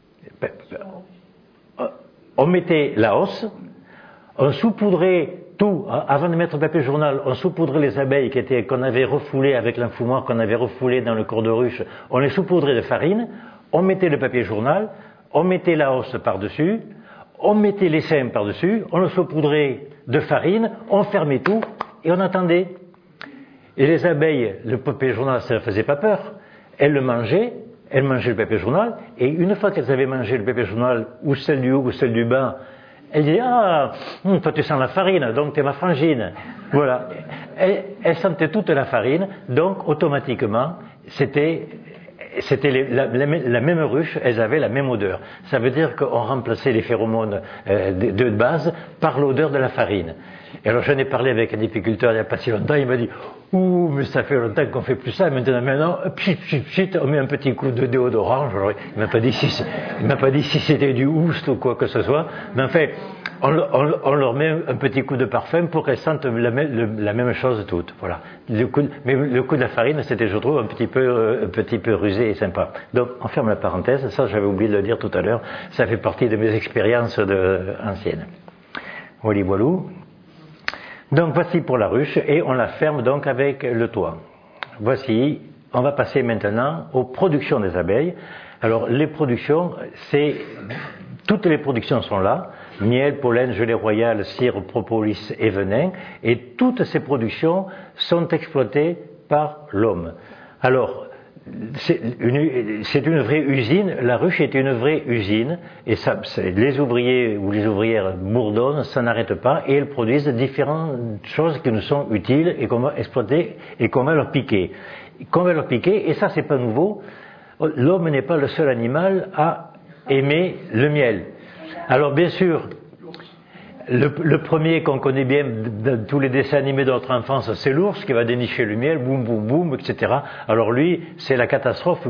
on mettait la hausse, on saupoudrait tout, avant de mettre le papier journal, on saupoudrait les abeilles qui étaient, qu'on avait refoulées avec l'enfoumoir, qu'on avait refoulé dans le corps de ruche, on les saupoudrait de farine, on mettait le papier journal, on mettait la hausse par-dessus, on mettait l'essaim par-dessus, on le saupoudrait de farine, on fermait tout et on attendait. Et les abeilles, le papier journal, ça ne faisait pas peur. Elles le mangeaient, elles mangeaient le papier journal, et une fois qu'elles avaient mangé le papier journal, ou celle du haut ou celle du bas, elle dit, ah, hum, toi tu sens la farine, donc t'es ma frangine. Voilà. Elle, elle sentait toute la farine, donc automatiquement, c'était, c'était les, la, la, la même ruche, elles avaient la même odeur. Ça veut dire qu'on remplaçait les phéromones euh, de, de base par l'odeur de la farine. Et alors j'en ai parlé avec un apiculteur il n'y a pas si longtemps, il m'a dit, ouh, mais ça fait longtemps qu'on fait plus ça, maintenant, maintenant, pchit, pchit, pchit, on met un petit coup de déodorant. Alors, il m'a pas dit si, il m'a pas dit si c'était du oust ou quoi que ce soit, mais en fait, on, on, on leur met un petit coup de parfum pour qu'elles sentent la, même, la même chose toutes. Voilà. Le coup, mais le coup de la farine, c'était, je trouve, un petit peu, un petit peu rusé et sympa. Donc, on ferme la parenthèse. Ça, j'avais oublié de le dire tout à l'heure. Ça fait partie de mes expériences de, anciennes. Voilà, voilà. Donc voici pour la ruche, et on la ferme donc avec le toit. Voici, on va passer maintenant aux productions des abeilles. Alors les productions, c'est, toutes les productions sont là, miel, pollen, gelée royale, cire, propolis et venin, et toutes ces productions sont exploitées par l'homme. Alors, c'est une, c'est une vraie usine, la ruche est une vraie usine, et ça, les ouvriers ou les ouvrières bourdonnent, ça n'arrête pas, et elles produisent différentes choses qui nous sont utiles et qu'on va exploiter et qu'on va leur piquer. Qu'on va leur piquer, et ça c'est pas nouveau, l'homme n'est pas le seul animal à aimer le miel. Alors bien sûr, le, le premier qu'on connaît bien de, de tous les dessins animés de notre enfance, c'est l'ours qui va dénicher le miel, boum, boum, boum, et cetera. Alors lui, c'est la catastrophe.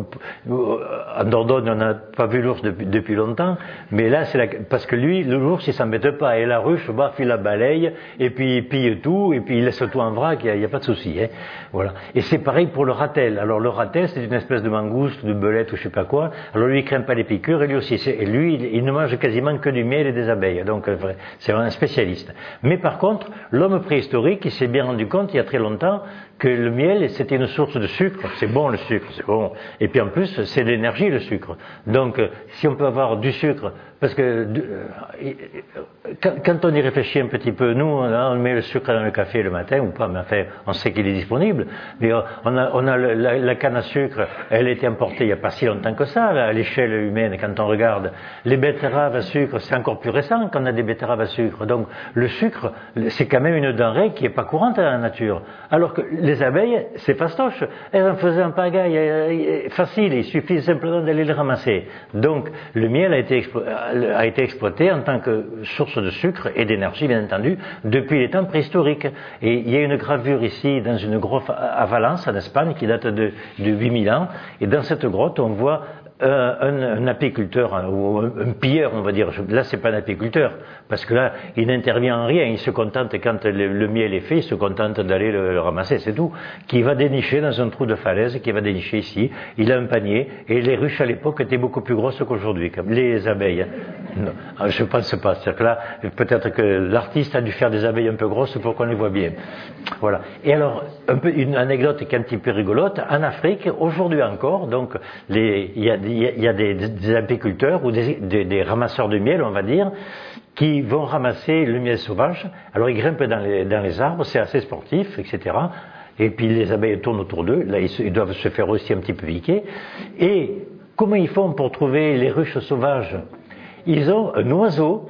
En Dordogne, on n'a pas vu l'ours depuis, depuis longtemps, mais là, c'est la, parce que lui, l'ours, il s'embête pas. Et la ruche, bah, il la balaye, et puis il pille tout, et puis il laisse tout en vrac, il n'y a, a pas de souci. Hein. Voilà. Et c'est pareil pour le ratel. Alors le ratel, c'est une espèce de mangouste, de belette ou je sais pas quoi. Alors lui, il craint pas les piqûres, et lui aussi. Et lui, il, il ne mange quasiment que du miel et des abeilles. Donc, c'est un spécialiste. Mais par contre, l'homme préhistorique, il s'est bien rendu compte il y a très longtemps que le miel, c'était une source de sucre. C'est bon le sucre, c'est bon. Et puis en plus, c'est de l'énergie le sucre. Donc, si on peut avoir du sucre, parce que euh, quand, quand on y réfléchit un petit peu, nous, on met le sucre dans le café le matin ou pas, mais enfin, on sait qu'il est disponible. Mais on a, on a le, la, la canne à sucre, elle a été importée il n'y a pas si longtemps que ça, là, à l'échelle humaine. Quand on regarde les betteraves à sucre, c'est encore plus récent qu'on a des betteraves à sucre. Donc, le sucre, c'est quand même une denrée qui n'est pas courante dans la nature. Alors que les abeilles, c'est fastoche. Elles en faisaient un pagaille facile, il suffit simplement d'aller le ramasser. Donc, le miel a été, explo- a été exploité en tant que source de sucre et d'énergie, bien entendu, depuis les temps préhistoriques. Et il y a une gravure ici, dans une grotte à Valence, en Espagne, qui date de, de huit mille ans. Et dans cette grotte, on voit Euh, un, un apiculteur, un, ou un, un pilleur, on va dire. Là, c'est pas un apiculteur, parce que là, il n'intervient en rien. Il se contente, quand le, le miel est fait, il se contente d'aller le, le ramasser, c'est tout. Qui va dénicher dans un trou de falaise, qui va dénicher ici. Il a un panier, et les ruches à l'époque étaient beaucoup plus grosses qu'aujourd'hui, comme les abeilles. Non, je pense pas. C'est-à-dire que là, peut-être que l'artiste a dû faire des abeilles un peu grosses pour qu'on les voit bien. Voilà. Et alors, un peu, une anecdote qui est un petit peu rigolote. En Afrique, aujourd'hui encore, donc, les, il y a des il y a des, des apiculteurs ou des, des, des ramasseurs de miel, on va dire, qui vont ramasser le miel sauvage. Alors ils grimpent dans les, dans les arbres, c'est assez sportif, et cetera. Et puis les abeilles tournent autour d'eux. Là, ils, se, ils doivent se faire aussi un petit peu piquer. Et comment ils font pour trouver les ruches sauvages? Ils ont un oiseau,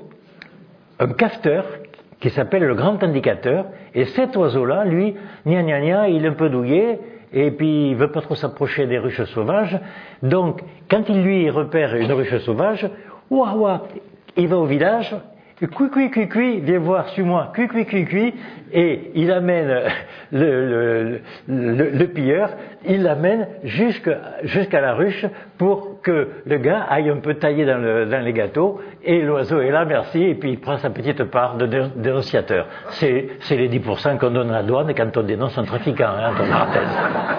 un cafeteur, qui s'appelle le grand indicateur. Et cet oiseau-là, lui, gna gna gna, il est un peu douillet. Et puis il veut pas trop s'approcher des ruches sauvages. Donc, quand il lui repère une ruche sauvage, ouah ouah, il va au village, cui cui cui cui, viens voir, suis-moi, cui cui cui cui, et il amène le, le, le, le pilleur, il l'amène jusqu'à, jusqu'à la ruche pour que le gars aille un peu tailler dans, le, dans les gâteaux, et l'oiseau est là, merci, et puis il prend sa petite part de dénonciateur. C'est, c'est les dix pour cent qu'on donne à la douane quand on dénonce un trafiquant, hein, entre parenthèses.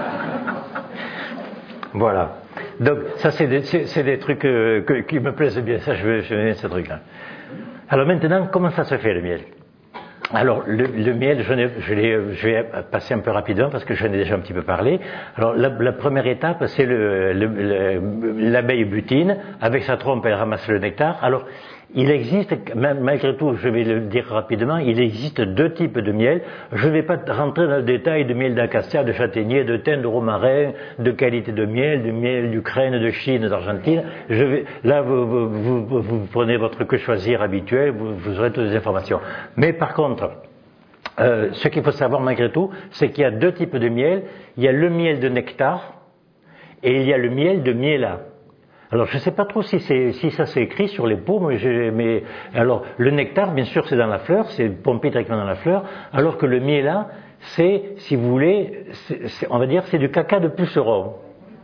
Voilà. Donc, ça, c'est des, c'est, c'est des trucs euh, que, qui me plaisent bien, ça, je veux, je veux ce truc-là. Alors maintenant, comment ça se fait, le miel? Alors, le, le miel, je, je, l'ai, je vais passer un peu rapidement parce que j'en ai déjà un petit peu parlé. Alors, la, la première étape, c'est le, le, le, l'abeille butine. Avec sa trompe, elle ramasse le nectar. Alors, il existe, malgré tout, je vais le dire rapidement, il existe deux types de miel. Je ne vais pas rentrer dans le détail de miel d'acacia, de châtaignier, de thym, de romarin, de qualité de miel, de miel d'Ukraine, de Chine, d'Argentine. Je vais, là, vous, vous, vous, vous prenez votre que choisir habituel, vous, vous aurez toutes les informations. Mais par contre, euh, ce qu'il faut savoir malgré tout, c'est qu'il y a deux types de miel. Il y a le miel de nectar et il y a le miel de miela. Alors, je ne sais pas trop si, c'est, si ça s'est écrit sur les peaux, mais, j'ai, mais alors le nectar, bien sûr, c'est dans la fleur, c'est pompé directement dans la fleur, alors que le miela, c'est, si vous voulez, c'est, c'est, on va dire, c'est du caca de puceron.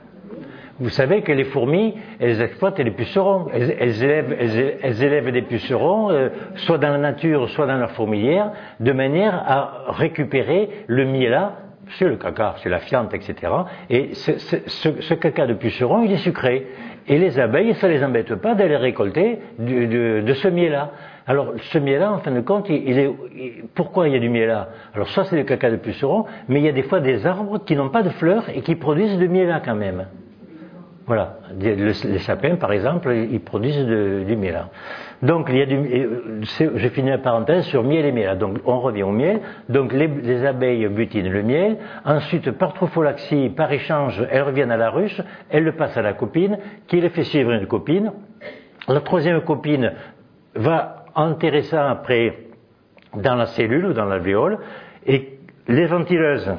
Vous savez que les fourmis, elles exploitent les pucerons, elles, elles, élèvent, elles, elles élèvent des pucerons, euh, soit dans la nature, soit dans leur fourmilière, de manière à récupérer le miela. C'est le caca, c'est la fiente, et cetera. Et ce, ce, ce, ce caca de puceron, il est sucré. Et les abeilles, ça les embête pas d'aller récolter du, de, de ce miel-là. Alors, ce miel-là, en fin de compte, il, il est, il, pourquoi il y a du miel-là? Alors, soit c'est du caca de puceron, mais il y a des fois des arbres qui n'ont pas de fleurs et qui produisent du miel-là quand même. Voilà. Les, les sapins, par exemple, ils produisent de, du miel-là. Donc, il y a du, je finis la parenthèse sur miel et miel. Donc, on revient au miel. Donc, les, les abeilles butinent le miel. Ensuite, par tropholaxie, par échange, elles reviennent à la ruche. Elles le passent à la copine, qui les fait suivre une copine. La troisième copine va enterrer ça après dans la cellule ou dans l'alvéole. Et les ventileuses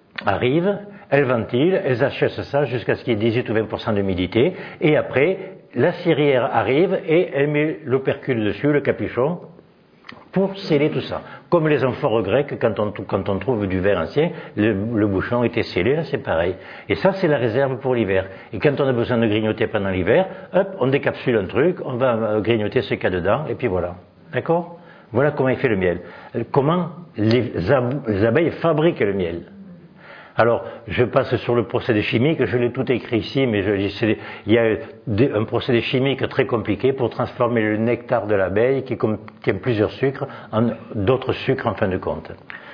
arrivent, elles ventilent, elles achètent ça jusqu'à ce qu'il y ait dix-huit ou vingt pour cent d'humidité. Et après, la cirière arrive et elle met l'opercule dessus, le capuchon, pour sceller tout ça. Comme les amphores grecs, quand on, quand on trouve du verre ancien, le, le bouchon était scellé, là c'est pareil. Et ça, c'est la réserve pour l'hiver. Et quand on a besoin de grignoter pendant l'hiver, hop, on décapsule un truc, on va grignoter ce qu'il y a dedans, et puis voilà. D'accord ? Voilà comment il fait le miel. Comment les, ab- les abeilles fabriquent le miel. Alors, je passe sur le procédé chimique, je l'ai tout écrit ici, mais je, c'est, il y a des, un procédé chimique très compliqué pour transformer le nectar de l'abeille, qui contient plusieurs sucres, en d'autres sucres en fin de compte.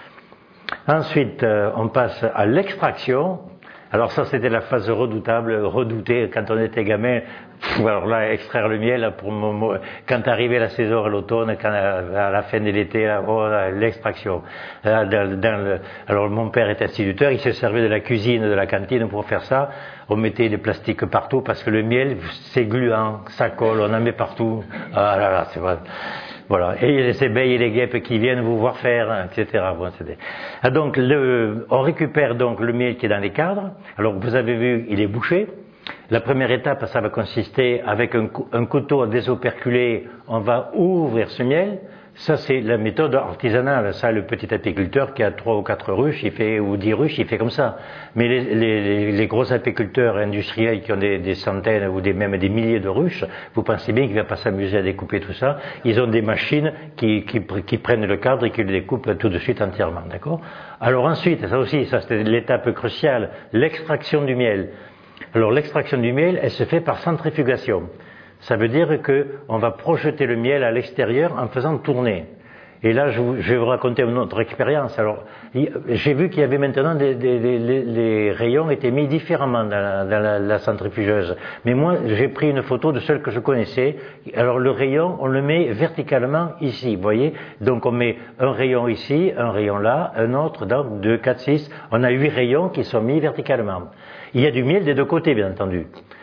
Ensuite, euh, on passe à l'extraction. Alors ça, c'était la phase redoutable, redoutée quand on était gamin. Pff, alors là, extraire le miel, pour mon, quand arrivait la saison à l'automne, quand à la fin de l'été, là, oh, là, l'extraction. Là, dans, dans le, alors mon père était instituteur, il se servait de la cuisine, de la cantine pour faire ça. On mettait des plastiques partout parce que le miel, c'est gluant, ça colle, on en met partout. Ah là là, c'est vrai. Voilà. Et les abeilles et les guêpes qui viennent vous voir faire, et cetera. Bon, c'était... Ah, donc, le... on récupère donc le miel qui est dans les cadres. Alors, vous avez vu, il est bouché. La première étape, ça va consister, avec un, cou... un couteau désoperculé, on va ouvrir ce miel. Ça, c'est la méthode artisanale. Ça, le petit apiculteur qui a trois ou quatre ruches, il fait, ou dix ruches, il fait comme ça. Mais les, les, les gros apiculteurs industriels qui ont des, des centaines ou des, même des milliers de ruches, vous pensez bien qu'il ne va pas s'amuser à découper tout ça. Ils ont des machines qui, qui, qui prennent le cadre et qui le découpent tout de suite entièrement, d'accord? Alors ensuite, ça aussi, ça c'est l'étape cruciale, l'extraction du miel. Alors l'extraction du miel, elle se fait par centrifugation. Ça veut dire qu'on va projeter le miel à l'extérieur en faisant tourner. Et là, je, vous, je vais vous raconter une autre expérience. Alors, j'ai vu qu'il y avait maintenant des, des, des les, les rayons étaient mis différemment dans, la, dans la, la centrifugeuse. Mais moi, j'ai pris une photo de celle que je connaissais. Alors, le rayon, on le met verticalement ici, vous voyez. Donc, on met un rayon ici, un rayon là, un autre, donc deux, quatre, six. On a huit rayons qui sont mis verticalement. Il y a du miel des deux côtés, bien entendu.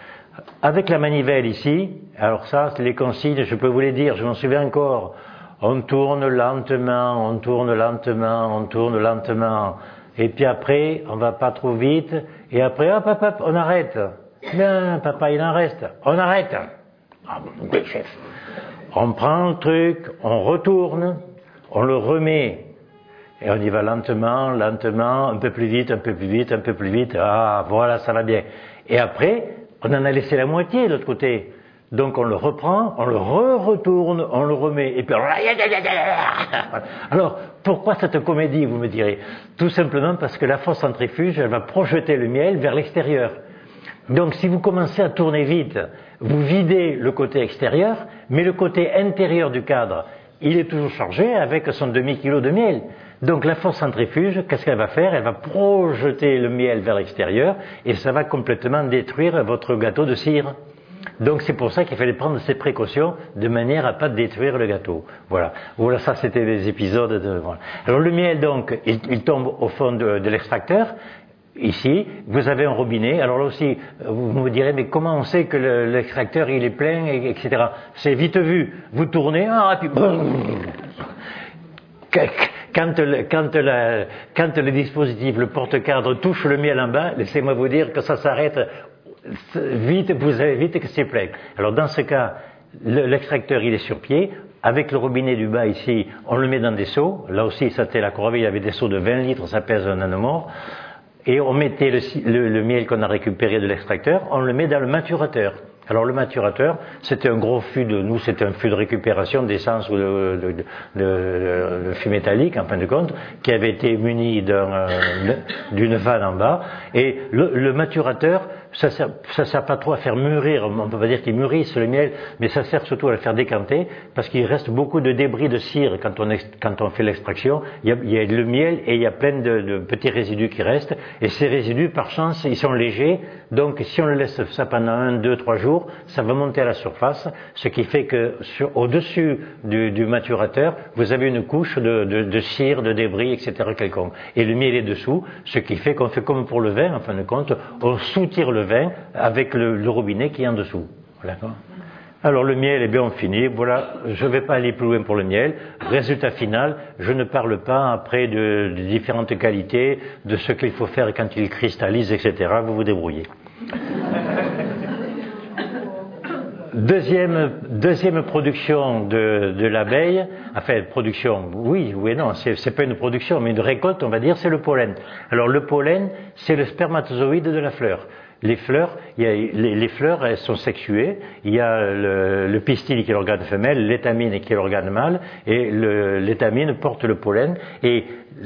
Avec la manivelle ici, alors ça, les consignes, je peux vous les dire, je m'en souviens encore. On tourne lentement, on tourne lentement, on tourne lentement. Et puis après, on va pas trop vite. Et après, hop, hop, hop, on arrête. Bien, papa, il en reste. On arrête. Ah, oui, chef. On prend le truc, on retourne, on le remet. Et on y va lentement, lentement, un peu plus vite, un peu plus vite, un peu plus vite. Ah, voilà, ça va bien. Et après, on en a laissé la moitié de l'autre côté. Donc on le reprend, on le re-retourne, on le remet. Et puis... Alors, pourquoi cette comédie, vous me direz? Tout simplement parce que la force centrifuge, elle va projeter le miel vers l'extérieur. Donc si vous commencez à tourner vite, vous videz le côté extérieur, mais le côté intérieur du cadre, il est toujours chargé avec son demi-kilo de miel. Donc la force centrifuge, qu'est-ce qu'elle va faire? Elle va projeter le miel vers l'extérieur et ça va complètement détruire votre gâteau de cire. Donc c'est pour ça qu'il fallait prendre ces précautions de manière à pas détruire le gâteau. Voilà. Voilà, ça c'était des épisodes de... Voilà. Alors le miel donc, il, il tombe au fond de, de l'extracteur. Ici, vous avez un robinet. Alors là aussi, vous me direz, mais comment on sait que le, l'extracteur il est plein, et, etc. C'est vite vu. Vous tournez, ah, et puis... Quand le, quand, la, quand le dispositif, le porte-cadre touche le miel en bas, laissez-moi vous dire que ça s'arrête vite, vous avez vite que c'est plein. Alors dans ce cas, le, l'extracteur il est sur pied, avec le robinet du bas ici, on le met dans des seaux. Là aussi, ça c'était la corvée, il y avait des seaux de vingt litres, ça pèse un nanomore. Et on mettait le, le, le miel qu'on a récupéré de l'extracteur, on le met dans le maturateur. Alors le maturateur, c'était un gros fût de, nous c'était un fût de récupération d'essence ou de, de, de, de, de fût métallique en fin de compte, qui avait été muni d'un, d'une vanne en bas. Et le, le maturateur, ça sert, ça sert pas trop à faire mûrir, on peut pas dire qu'il mûrisse le miel, mais ça sert surtout à le faire décanter, parce qu'il reste beaucoup de débris de cire quand on, ex, quand on fait l'extraction. Il y, a, il y a le miel et il y a plein de, de petits résidus qui restent, et ces résidus, par chance, ils sont légers, donc si on le laisse ça pendant un, deux, trois jours, ça va monter à la surface, ce qui fait que sur, au-dessus du, du maturateur, vous avez une couche de, de, de cire, de débris, et cetera quelconque. Et le miel est dessous, ce qui fait qu'on fait comme pour le vin, en fin de compte, on soutire le vin avec le, le robinet qui est en dessous. D'accord ? Alors le miel est bien fini, voilà, je ne vais pas aller plus loin pour le miel. Résultat final, je ne parle pas après de, de différentes qualités, de ce qu'il faut faire quand il cristallise, et cetera. Vous vous débrouillez. Deuxième, deuxième production de, de l'abeille, enfin production, oui, oui et non, c'est, c'est pas une production, mais une récolte, on va dire, c'est le pollen. Alors le pollen, c'est le spermatozoïde de la fleur. Les fleurs, il y a, les, les fleurs, elles sont sexuées. Il y a le, le pistil qui est l'organe femelle, l'étamine qui est l'organe mâle, et le, l'étamine porte le pollen. Et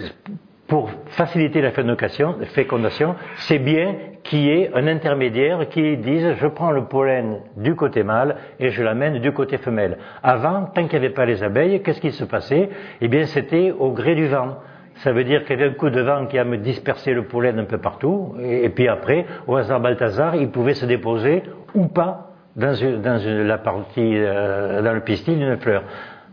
pour faciliter la fécondation, fécondation, c'est bien qu'il y ait un intermédiaire qui dise je prends le pollen du côté mâle et je l'amène du côté femelle. Avant, tant qu'il n'y avait pas les abeilles, qu'est-ce qui se passait? Eh bien, c'était au gré du vent. Ça veut dire qu'il y avait un coup de vent qui a me dispersé le pollen un peu partout, et, et puis après, au hasard Balthazar, il pouvait se déposer ou pas dans, une, dans une, la partie, euh, dans le pistil d'une fleur.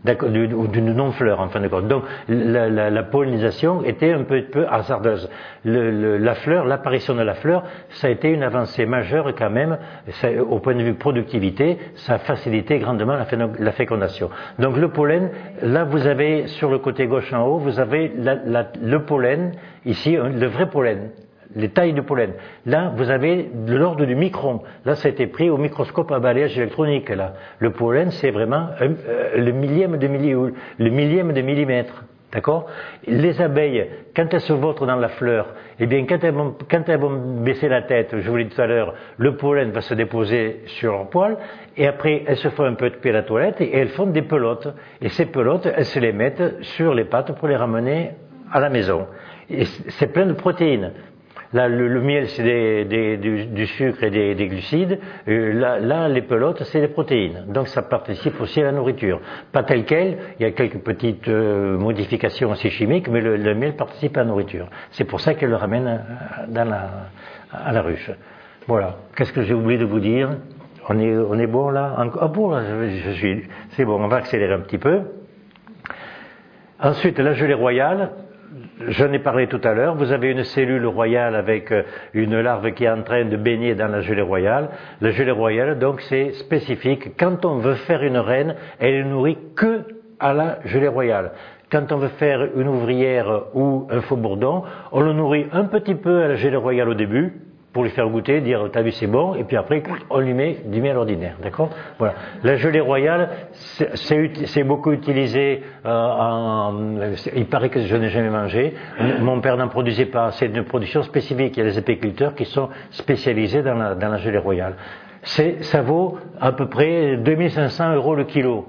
Ou d'une non-fleur en fin de compte. Donc la, la, la pollinisation était un peu, peu hasardeuse. Le, le, la fleur, l'apparition de la fleur, ça a été une avancée majeure quand même, ça, au point de vue productivité, ça a facilité grandement la, la fécondation. Donc le pollen, là vous avez sur le côté gauche en haut, vous avez la, la, le pollen, ici le vrai pollen. Les tailles de pollen. Là, vous avez de l'ordre du micron. Là, ça a été pris au microscope à balayage électronique. Là, le pollen, c'est vraiment un, euh, le millième de milli, le millième de millimètre. D'accord? Les abeilles, quand elles se vautrent dans la fleur, eh bien, quand elles vont, quand elles vont baisser la tête, je vous l'ai dit tout à l'heure, le pollen va se déposer sur leur poil, et après, elles se font un peu de pied à la toilette, et elles font des pelotes. Et ces pelotes, elles se les mettent sur les pattes pour les ramener à la maison. Et c'est plein de protéines. Là, le, le miel, c'est des, des, du, du sucre et des, des glucides. Euh, là, là, les pelotes, c'est des protéines. Donc, ça participe aussi à la nourriture. Pas tel quel, il y a quelques petites euh, modifications aussi chimiques, mais le, le miel participe à la nourriture. C'est pour ça qu'elle le ramène dans la, à la ruche. Voilà. Qu'est-ce que j'ai oublié de vous dire? On est, on est bon là? Ah bon, là, je, je suis. C'est bon, on va accélérer un petit peu. Ensuite, la gelée royale. J'en ai parlé tout à l'heure, vous avez une cellule royale avec une larve qui est en train de baigner dans la gelée royale. La gelée royale, donc, c'est spécifique. Quand on veut faire une reine, elle est nourrie que à la gelée royale. Quand on veut faire une ouvrière ou un faux bourdon, on le nourrit un petit peu à la gelée royale au début, pour lui faire goûter, dire t'as vu c'est bon, et puis après on lui met du miel ordinaire, d'accord? Voilà. La gelée royale, c'est, c'est, c'est beaucoup utilisé euh, en, il paraît que je n'ai jamais mangé. Mon père n'en produisait pas. C'est une production spécifique. Il y a des apiculteurs qui sont spécialisés dans la, dans la gelée royale. C'est, ça vaut à peu près deux mille cinq cents euros le kilo.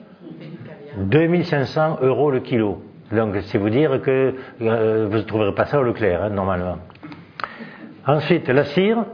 deux mille cinq cents euros le kilo. Donc c'est vous dire que euh, vous ne trouverez pas ça au Leclerc, hein, normalement. Ensuite, la cire.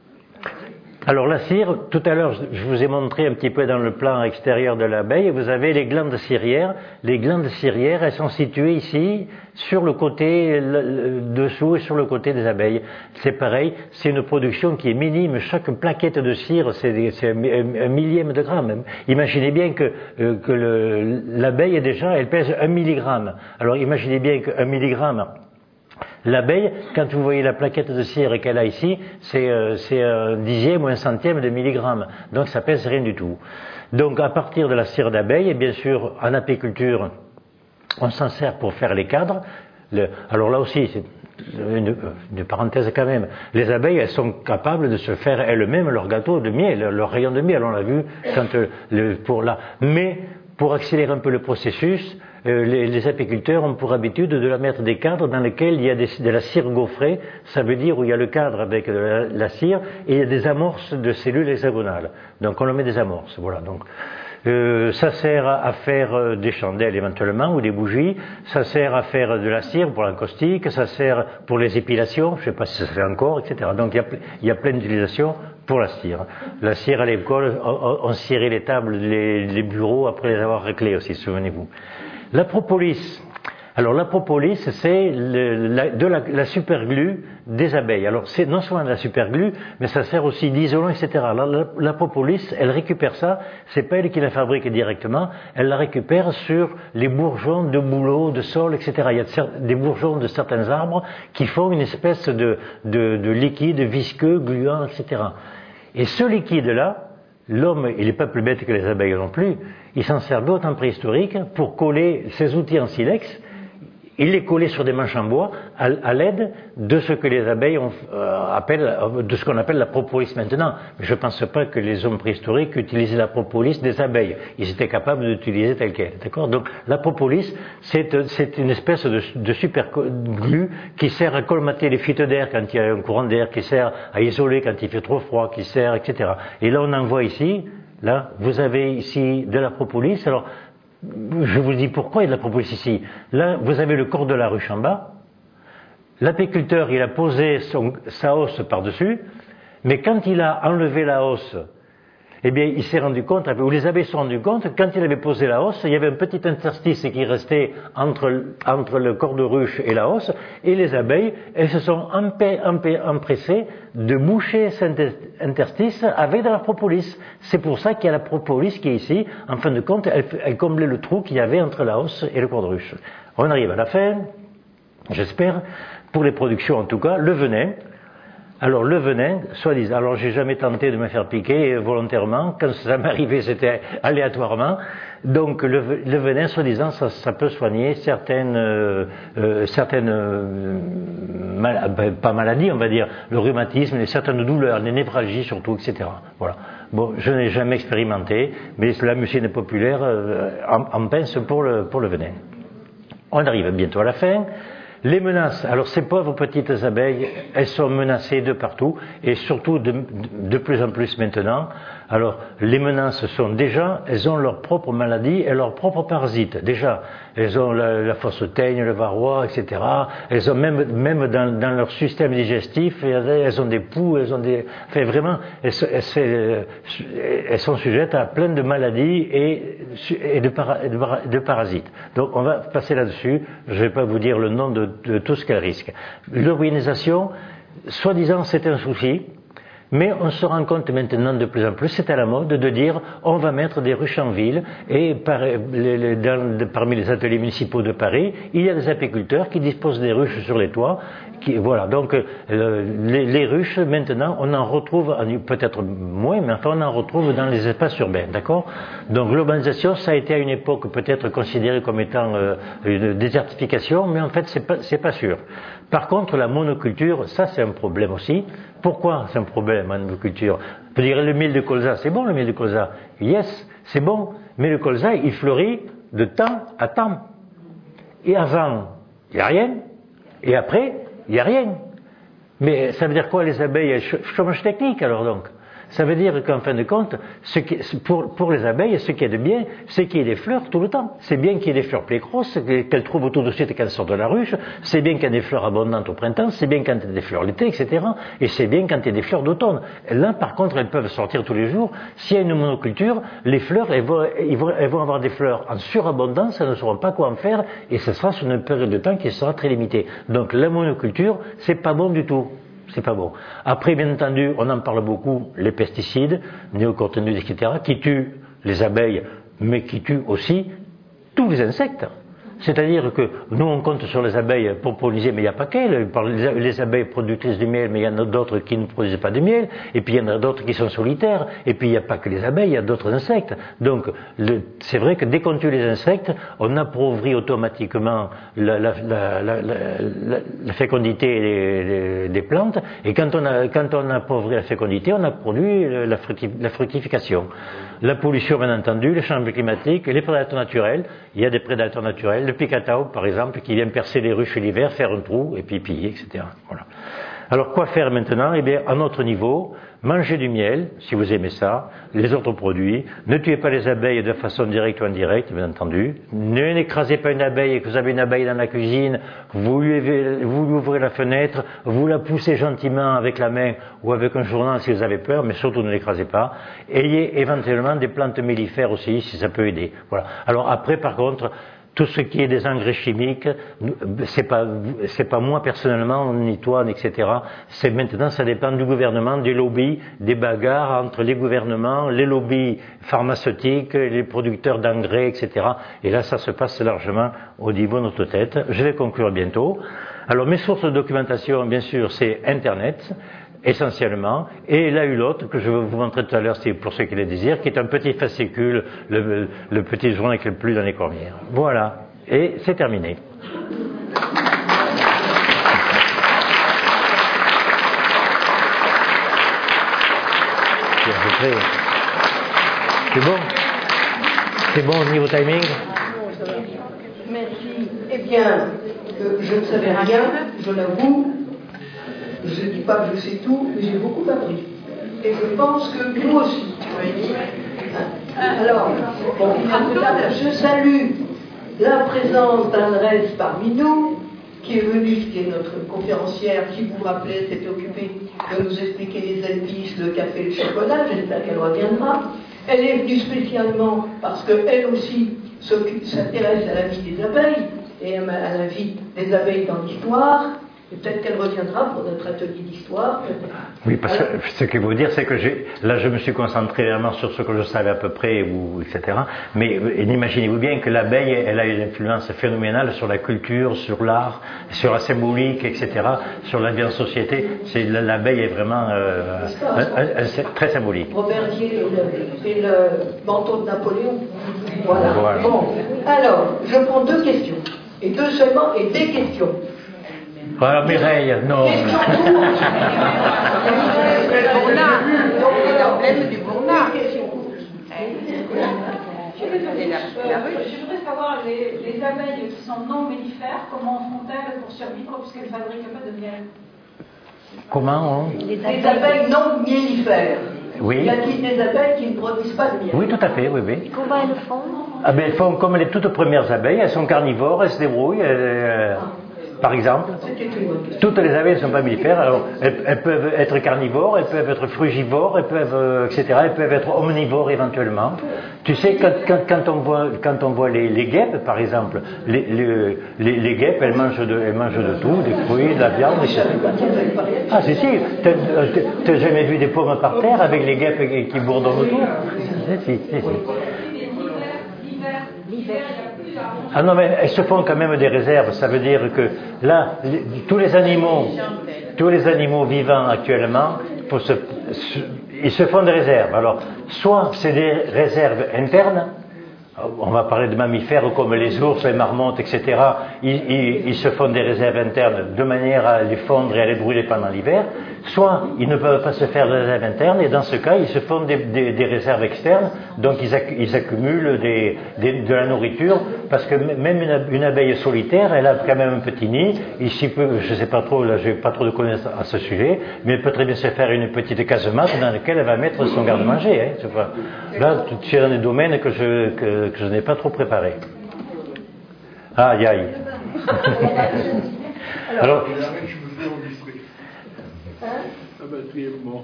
Alors la cire, tout à l'heure, je vous ai montré un petit peu dans le plan extérieur de l'abeille, vous avez les glandes cirières. Les glandes cirières, elles sont situées ici, sur le côté le, le, dessous et sur le côté des abeilles. C'est pareil, c'est une production qui est minime. Chaque plaquette de cire, c'est, c'est un, un, un millième de gramme. Imaginez bien que, euh, que le, l'abeille, déjà, elle pèse un milligramme. Alors imaginez bien qu'un milligramme... L'abeille, quand vous voyez la plaquette de cire qu'elle a ici, c'est, euh, c'est un dixième ou un centième de milligramme. Donc ça pèse rien du tout. Donc à partir de la cire d'abeille, et bien sûr en apiculture, on s'en sert pour faire les cadres. Le, alors là aussi, c'est une, une parenthèse quand même. Les abeilles, elles sont capables de se faire elles-mêmes leur gâteau de miel, leur rayon de miel. On l'a vu quand euh, le, pour là. Mais pour accélérer un peu le processus, euh, les, les apiculteurs ont pour habitude de la mettre des cadres dans lesquels il y a des, de la cire gaufrée. Ça veut dire où il y a le cadre avec de la, la cire et il y a des amorces de cellules hexagonales. Donc on leur met des amorces. Voilà. Donc euh, ça sert à, à faire euh, des chandelles éventuellement ou des bougies. Ça sert à faire de la cire pour la caustique. Ça sert pour les épilations. Je ne sais pas si ça se fait encore, et cetera. Donc il y a, il y a plein d'utilisations pour la cire. La cire à l'école, on, on cirait les tables, les, les bureaux après les avoir réclés aussi, souvenez-vous. La propolis. Alors la propolis, c'est le, la, de la, la superglue des abeilles. Alors c'est non seulement de la superglue, mais ça sert aussi d'isolant, et cetera. La, la, la propolis, elle récupère ça. C'est pas elle qui la fabrique directement. Elle la récupère sur les bourgeons de bouleau, de sol, et cetera. Il y a des bourgeons de certains arbres qui font une espèce de, de, de liquide visqueux, gluant, et cetera. Et ce liquide-là, l'homme, il n'est pas plus bête que les abeilles non plus, il s'en sert d'autant préhistorique pour coller ses outils en silex. il les collait sur des manches en bois à, à l'aide de ce que les abeilles ont, euh, appellent, de ce qu'on appelle la propolis maintenant. Mais je ne pense pas que les hommes préhistoriques utilisaient la propolis des abeilles. Ils étaient capables d'utiliser telle qu'elle. D'accord ? Donc la propolis, c'est, c'est une espèce de, de super glue qui sert à colmater les fuites d'air quand il y a un courant d'air, qui sert à isoler quand il fait trop froid, qui sert, et cetera. Et là, on en voit ici. Là, vous avez ici de la propolis. Alors, je vous dis pourquoi il y a de la propolis ici. Là, vous avez le corps de la ruche en bas. L'apiculteur, il a posé son, sa hausse par-dessus, mais quand il a enlevé la hausse, eh bien, il s'est rendu compte, ou les abeilles se sont rendu compte, quand il avait posé la hausse, il y avait un petit interstice qui restait entre, entre le corps de ruche et la hausse, et les abeilles, elles se sont empê, empê, empressées de boucher cet interstice avec de la propolis. C'est pour ça qu'il y a la propolis qui est ici. En fin de compte, elle, elle comblait le trou qu'il y avait entre la hausse et le corps de ruche. On arrive à la fin, j'espère, pour les productions en tout cas, le venin. Alors le venin, soi-disant, alors j'ai jamais tenté de me faire piquer volontairement, quand ça m'arrivait c'était aléatoirement, donc le, le venin, soi-disant, ça, ça peut soigner certaines, euh, euh, certaines euh, mal, ben, pas maladies, on va dire, le rhumatisme, les certaines douleurs, les névralgies surtout, et cetera. Voilà. Bon, je n'ai jamais expérimenté, mais la médecine populaire euh, en, en pense pour le, pour le venin. On arrive bientôt à la fin. Les menaces, alors ces pauvres petites abeilles, elles sont menacées de partout, et surtout de, de plus en plus maintenant. Alors, les menaces sont déjà, elles ont leurs propres maladies et leurs propres parasites. Déjà, elles ont la, la fausse teigne, le varroa, et cetera. Elles ont même, même dans, dans leur système digestif, elles ont des poux, elles ont des, enfin vraiment, elles, elles, elles sont sujettes à plein de maladies et, et de, para, de, de parasites. Donc, on va passer là-dessus. Je ne vais pas vous dire le nom de, de tout ce qu'elles risquent. L'urbanisation, soi-disant, c'est un souci. Mais on se rend compte maintenant de plus en plus, c'est à la mode de dire on va mettre des ruches en ville et par, les, les, dans, parmi les ateliers municipaux de Paris, il y a des apiculteurs qui disposent des ruches sur les toits. Qui, voilà, donc euh, les, les ruches maintenant, on en retrouve peut-être moins, mais enfin on en retrouve dans les espaces urbains, d'accord ? Donc l'urbanisation, ça a été à une époque peut-être considéré comme étant euh, une désertification, mais en fait c'est pas, c'est pas sûr. Par contre, la monoculture, ça c'est un problème aussi. Pourquoi c'est un problème, la monoculture ? Vous direz le miel de colza, c'est bon le miel de colza. Yes, c'est bon, mais le colza, il fleurit de temps à temps. Et avant, il n'y a rien, et après, il n'y a rien. Mais ça veut dire quoi les abeilles ? Chômage technique alors donc. Ça veut dire qu'en fin de compte, ce qui, pour, pour les abeilles, ce qui est de bien, c'est qu'il y ait des fleurs tout le temps. C'est bien qu'il y ait des fleurs plécrosses, qu'elles trouvent tout de suite quand elles sortent de la ruche. C'est bien qu'il y ait des fleurs abondantes au printemps. C'est bien quand il y a des fleurs l'été, et cetera. Et c'est bien quand il y a des fleurs d'automne. Là, par contre, elles peuvent sortir tous les jours. S'il y a une monoculture, les fleurs, elles vont, elles vont, elles vont avoir des fleurs en surabondance, elles ne sauront pas quoi en faire, et ce sera sur une période de temps qui sera très limitée. Donc la monoculture, c'est pas bon du tout. C'est pas bon. Après, bien entendu, on en parle beaucoup, les pesticides, néocortinoïdes, et cetera, qui tuent les abeilles, mais qui tuent aussi tous les insectes. C'est-à-dire que nous, on compte sur les abeilles pour polliniser, mais il n'y a pas qu'elles. Les abeilles productrices du miel, mais il y en a d'autres qui ne produisent pas de miel. Et puis il y en a d'autres qui sont solitaires. Et puis il n'y a pas que les abeilles, il y a d'autres insectes. Donc le, c'est vrai que dès qu'on tue les insectes, on appauvrit automatiquement la, la, la, la, la, la fécondité des, des plantes. Et quand on, a, quand on appauvrit la fécondité, on a produit la, fructif, la fructification. La pollution, bien entendu, les changements climatiques, les prédateurs naturels. Il y a des prédateurs naturels. Le picatao, par exemple, qui vient percer les ruches l'hiver, faire un trou, et puis piller, et cetera. Voilà. Alors, quoi faire maintenant ? Eh bien, à notre niveau, mangez du miel, si vous aimez ça, les autres produits. Ne tuez pas les abeilles de façon directe ou indirecte, bien entendu. Ne n'écrasez pas une abeille et que vous avez une abeille dans la cuisine. Vous lui, vous lui ouvrez la fenêtre, vous la poussez gentiment avec la main ou avec un journal si vous avez peur, mais surtout ne l'écrasez pas. Ayez éventuellement des plantes mellifères aussi, si ça peut aider. Voilà. Alors après, par contre, tout ce qui est des engrais chimiques, c'est pas, c'est pas moi personnellement, ni toi, et cetera. C'est maintenant, ça dépend du gouvernement, des lobbies, des bagarres entre les gouvernements, les lobbies pharmaceutiques, les producteurs d'engrais, et cetera. Et là, ça se passe largement au niveau de notre tête. Je vais conclure bientôt. Alors, mes sources de documentation, bien sûr, c'est Internet, essentiellement, et là eu l'autre que je vais vous montrer tout à l'heure, c'est pour ceux qui le désirent, qui est un petit fascicule, le, le petit journal qui est le plus dans les cormières. Voilà, et c'est terminé. c'est à peu près. C'est bon? C'est bon au niveau timing? Merci. Eh bien, euh, je ne savais rien, je l'avoue. Je ne dis pas que je sais tout, mais j'ai beaucoup appris. Et je pense que vous aussi. Alors, bon, je salue la présence d'Andrés parmi nous, qui est venue, qui est notre conférencière, qui, vous vous rappelez, s'était occupée de nous expliquer les Elvis, le café, le chocolat. J'espère qu'elle reviendra. Elle est venue spécialement parce qu'elle aussi s'intéresse à la vie des abeilles et à la vie des abeilles dans l'histoire. Et peut-être qu'elle reviendra pour notre atelier d'histoire. Oui, parce que ce qu'il faut dire, c'est que j'ai, là, je me suis concentré vraiment sur ce que je savais à peu près, ou, et cetera. Mais imaginez-vous bien que l'abeille, elle a une influence phénoménale sur la culture, sur l'art, sur la symbolique, et cetera, sur la vie en société. C'est, l'abeille est vraiment euh, un, un, un, très symbolique. Robertier et le, le manteau de Napoléon. Voilà. voilà. Bon, alors, je prends deux questions. Et deux seulement, et des questions. Voilà, Mireille, non. Le problème du Bournat. Je voudrais savoir, les, les abeilles qui sont non mellifères, comment font-elles pour survivre puisqu'elles ne fabriquent pas de miel? Comment on... Les abeilles non mellifères. Oui. Il y a-t-il des abeilles qui ne produisent pas de miel? Oui, tout à fait, oui, oui. Comment elles font? Ah ben, elles font comme les toutes premières abeilles, elles sont carnivores, elles se débrouillent. Elles, euh... Par exemple, toutes les abeilles ne sont pas mellifères, alors elles, elles peuvent être carnivores, elles peuvent être frugivores, elles peuvent, euh, et cetera. Elles peuvent être omnivores éventuellement. Tu sais, quand, quand, quand on voit, quand on voit les, les guêpes, par exemple, les, les, les, les guêpes, elles mangent, de, elles mangent de tout, des fruits, de la viande, et cetera. Ah, si, si, t'as, t'as jamais vu des pommes par terre avec les guêpes qui bourdonnent autour? Si, si, si. Ah non, mais elles se font quand même des réserves. Ça veut dire que là, les, tous les animaux, tous les animaux vivants actuellement, pour se, se, ils se font des réserves. Alors, soit c'est des réserves internes. On va parler de mammifères comme les ours, les marmottes, et cetera. Ils, ils, ils se font des réserves internes de manière à les fondre et à les brûler pendant l'hiver. Soit ils ne peuvent pas se faire de réserves internes et dans ce cas, ils se font des, des, des réserves externes. Donc ils, acc ils accumulent des, des, de la nourriture parce que même une, une abeille solitaire, elle a quand même un petit nid. Ici, je ne sais pas trop, là, j'ai pas trop de connaissances à ce sujet, mais elle peut très bien se faire une petite casemate dans laquelle elle va mettre son garde-manger. Hein, là, tu es dans des domaines que je que, que je n'ai pas trop préparé. Aïe, aïe. Alors, la batterie est morte.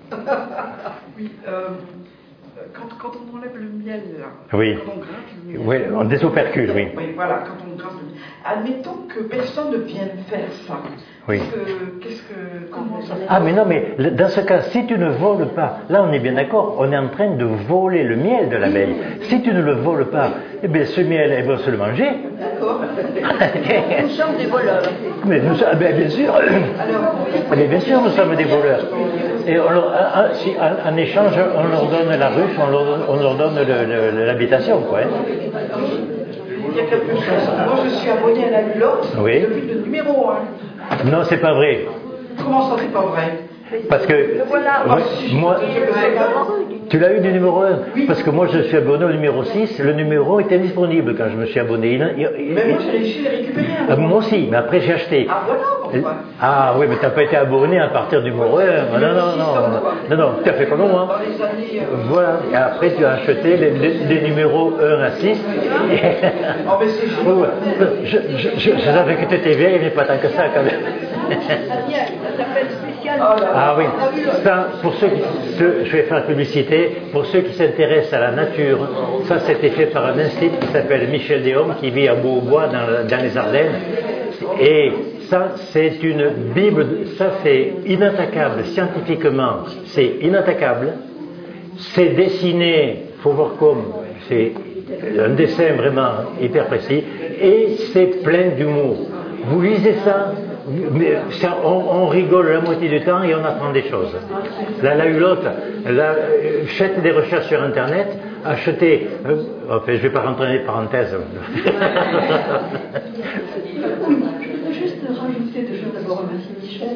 Oui, euh, quand, quand on enlève le miel, là, oui. Quand on gratte le miel. Oui, on désopercule, oui. Oui, voilà, quand on gratte le miel. Admettons que personne ne vienne faire ça. Oui. Qu'est-ce que, comment ça Ah, mais non, mais dans ce cas, si tu ne voles pas, là on est bien d'accord, on est en train de voler le miel de l'abeille. Si tu ne le voles pas, eh bien ce miel, elle va se le manger. D'accord. Nous sommes des voleurs. Mais nous sommes, bien sûr. Mais bien sûr, nous sommes des voleurs. Et on leur, en, si, en, en échange, on leur donne la ruche, on leur donne, on leur donne l'habitation, quoi. Hein. Il y a quelque chose. Moi, je suis abonné à la Mulotte oui. depuis le numéro un. Non, c'est pas vrai. Comment ça, c'est pas vrai? Parce que voilà. moi, moi tu l'as eu du numéro un? Oui. Parce que moi je suis abonné au numéro six, le numéro était disponible quand je me suis abonné. Il, il, il, mais moi j'ai réussi à les récupérer. Ah, moi aussi, mais après j'ai acheté. Ah voilà pourquoi. Ah oui, mais t'as pas été abonné à partir du numéro un. Non, non, non, non, non, tu as fait comme moi. Dans les années, euh... Voilà, et après tu as acheté les, les, les numéros un à six. Oh mais c'est juste. Ouais, je, je, je, je savais que tu étais vieille, mais pas tant que ça quand même. Ça s'appelle spécial. Ah oui, ça, pour ceux qui, ceux, je vais faire la publicité, pour ceux qui s'intéressent à la nature, ça c'était fait par un institut qui s'appelle Michel Déhomme, qui vit à Beaubois dans, dans les Ardennes, et ça c'est une bible, ça c'est inattaquable, scientifiquement, c'est inattaquable, c'est dessiné, faut voir comme, c'est un dessin vraiment hyper précis, et c'est plein d'humour. Vous lisez ça, mais ça, on, on rigole la moitié du temps et on apprend des choses. La, la Hulotte, la, faites des recherches sur Internet, achetez. Euh, enfin, je ne vais pas rentrer dans les parenthèses. Je voudrais juste rajouter deux choses. D'abord, merci Michel.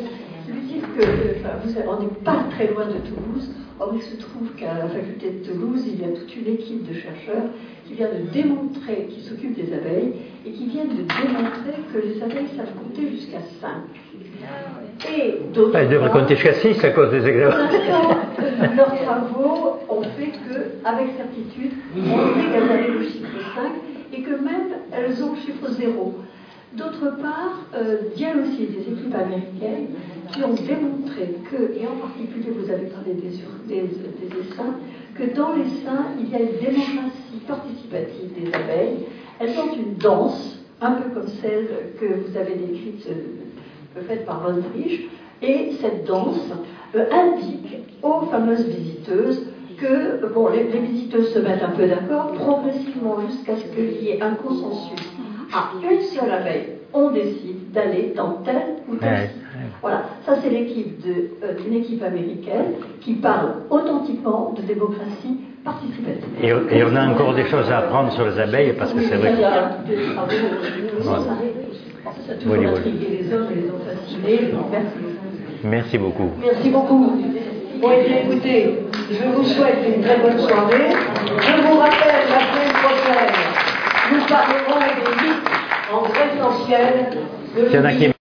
lui dire que enfin, vous, on n'est pas très loin de Toulouse. Or, il se trouve qu'à la faculté de Toulouse, il y a toute une équipe de chercheurs qui vient de démontrer, qui s'occupe des abeilles, et qui viennent de démontrer que les abeilles savent compter jusqu'à cinq. Et d'autres. Elles devraient compter jusqu'à six à cause des examens. Leurs travaux ont fait qu'avec certitude, on sait qu'elles avaient le chiffre cinq et que même elles ont le chiffre zéro. D'autre part, euh, il y a aussi des équipes américaines qui ont démontré que, et en particulier vous avez parlé des, des, des essaims, que dans les seins, il y a une démocratie participative des abeilles. Elles ont une danse, un peu comme celle que vous avez décrite, euh, faite par Von Frisch, et cette danse euh, indique aux fameuses visiteuses que bon, les, les visiteuses se mettent un peu d'accord, progressivement jusqu'à ce qu'il y ait un consensus. À une seule abeille, on décide d'aller dans tel ou tel ouais, site. ouais. Voilà, ça c'est l'équipe de, euh, d'une équipe américaine qui parle authentiquement de démocratie participative. Et, et on a encore des choses à apprendre sur les abeilles parce que c'est vrai Il y que... a des travaux sans arrêt. Ça a toujours Oui, oui. intrigué les hommes et les ont fascinés. Merci. Merci beaucoup. Merci beaucoup. Bon, et bien écoutez, je vous souhaite une très bonne soirée. Je vous rappelle, la semaine prochaine, nous parlerons des mythes en présentiel de Il y en a qui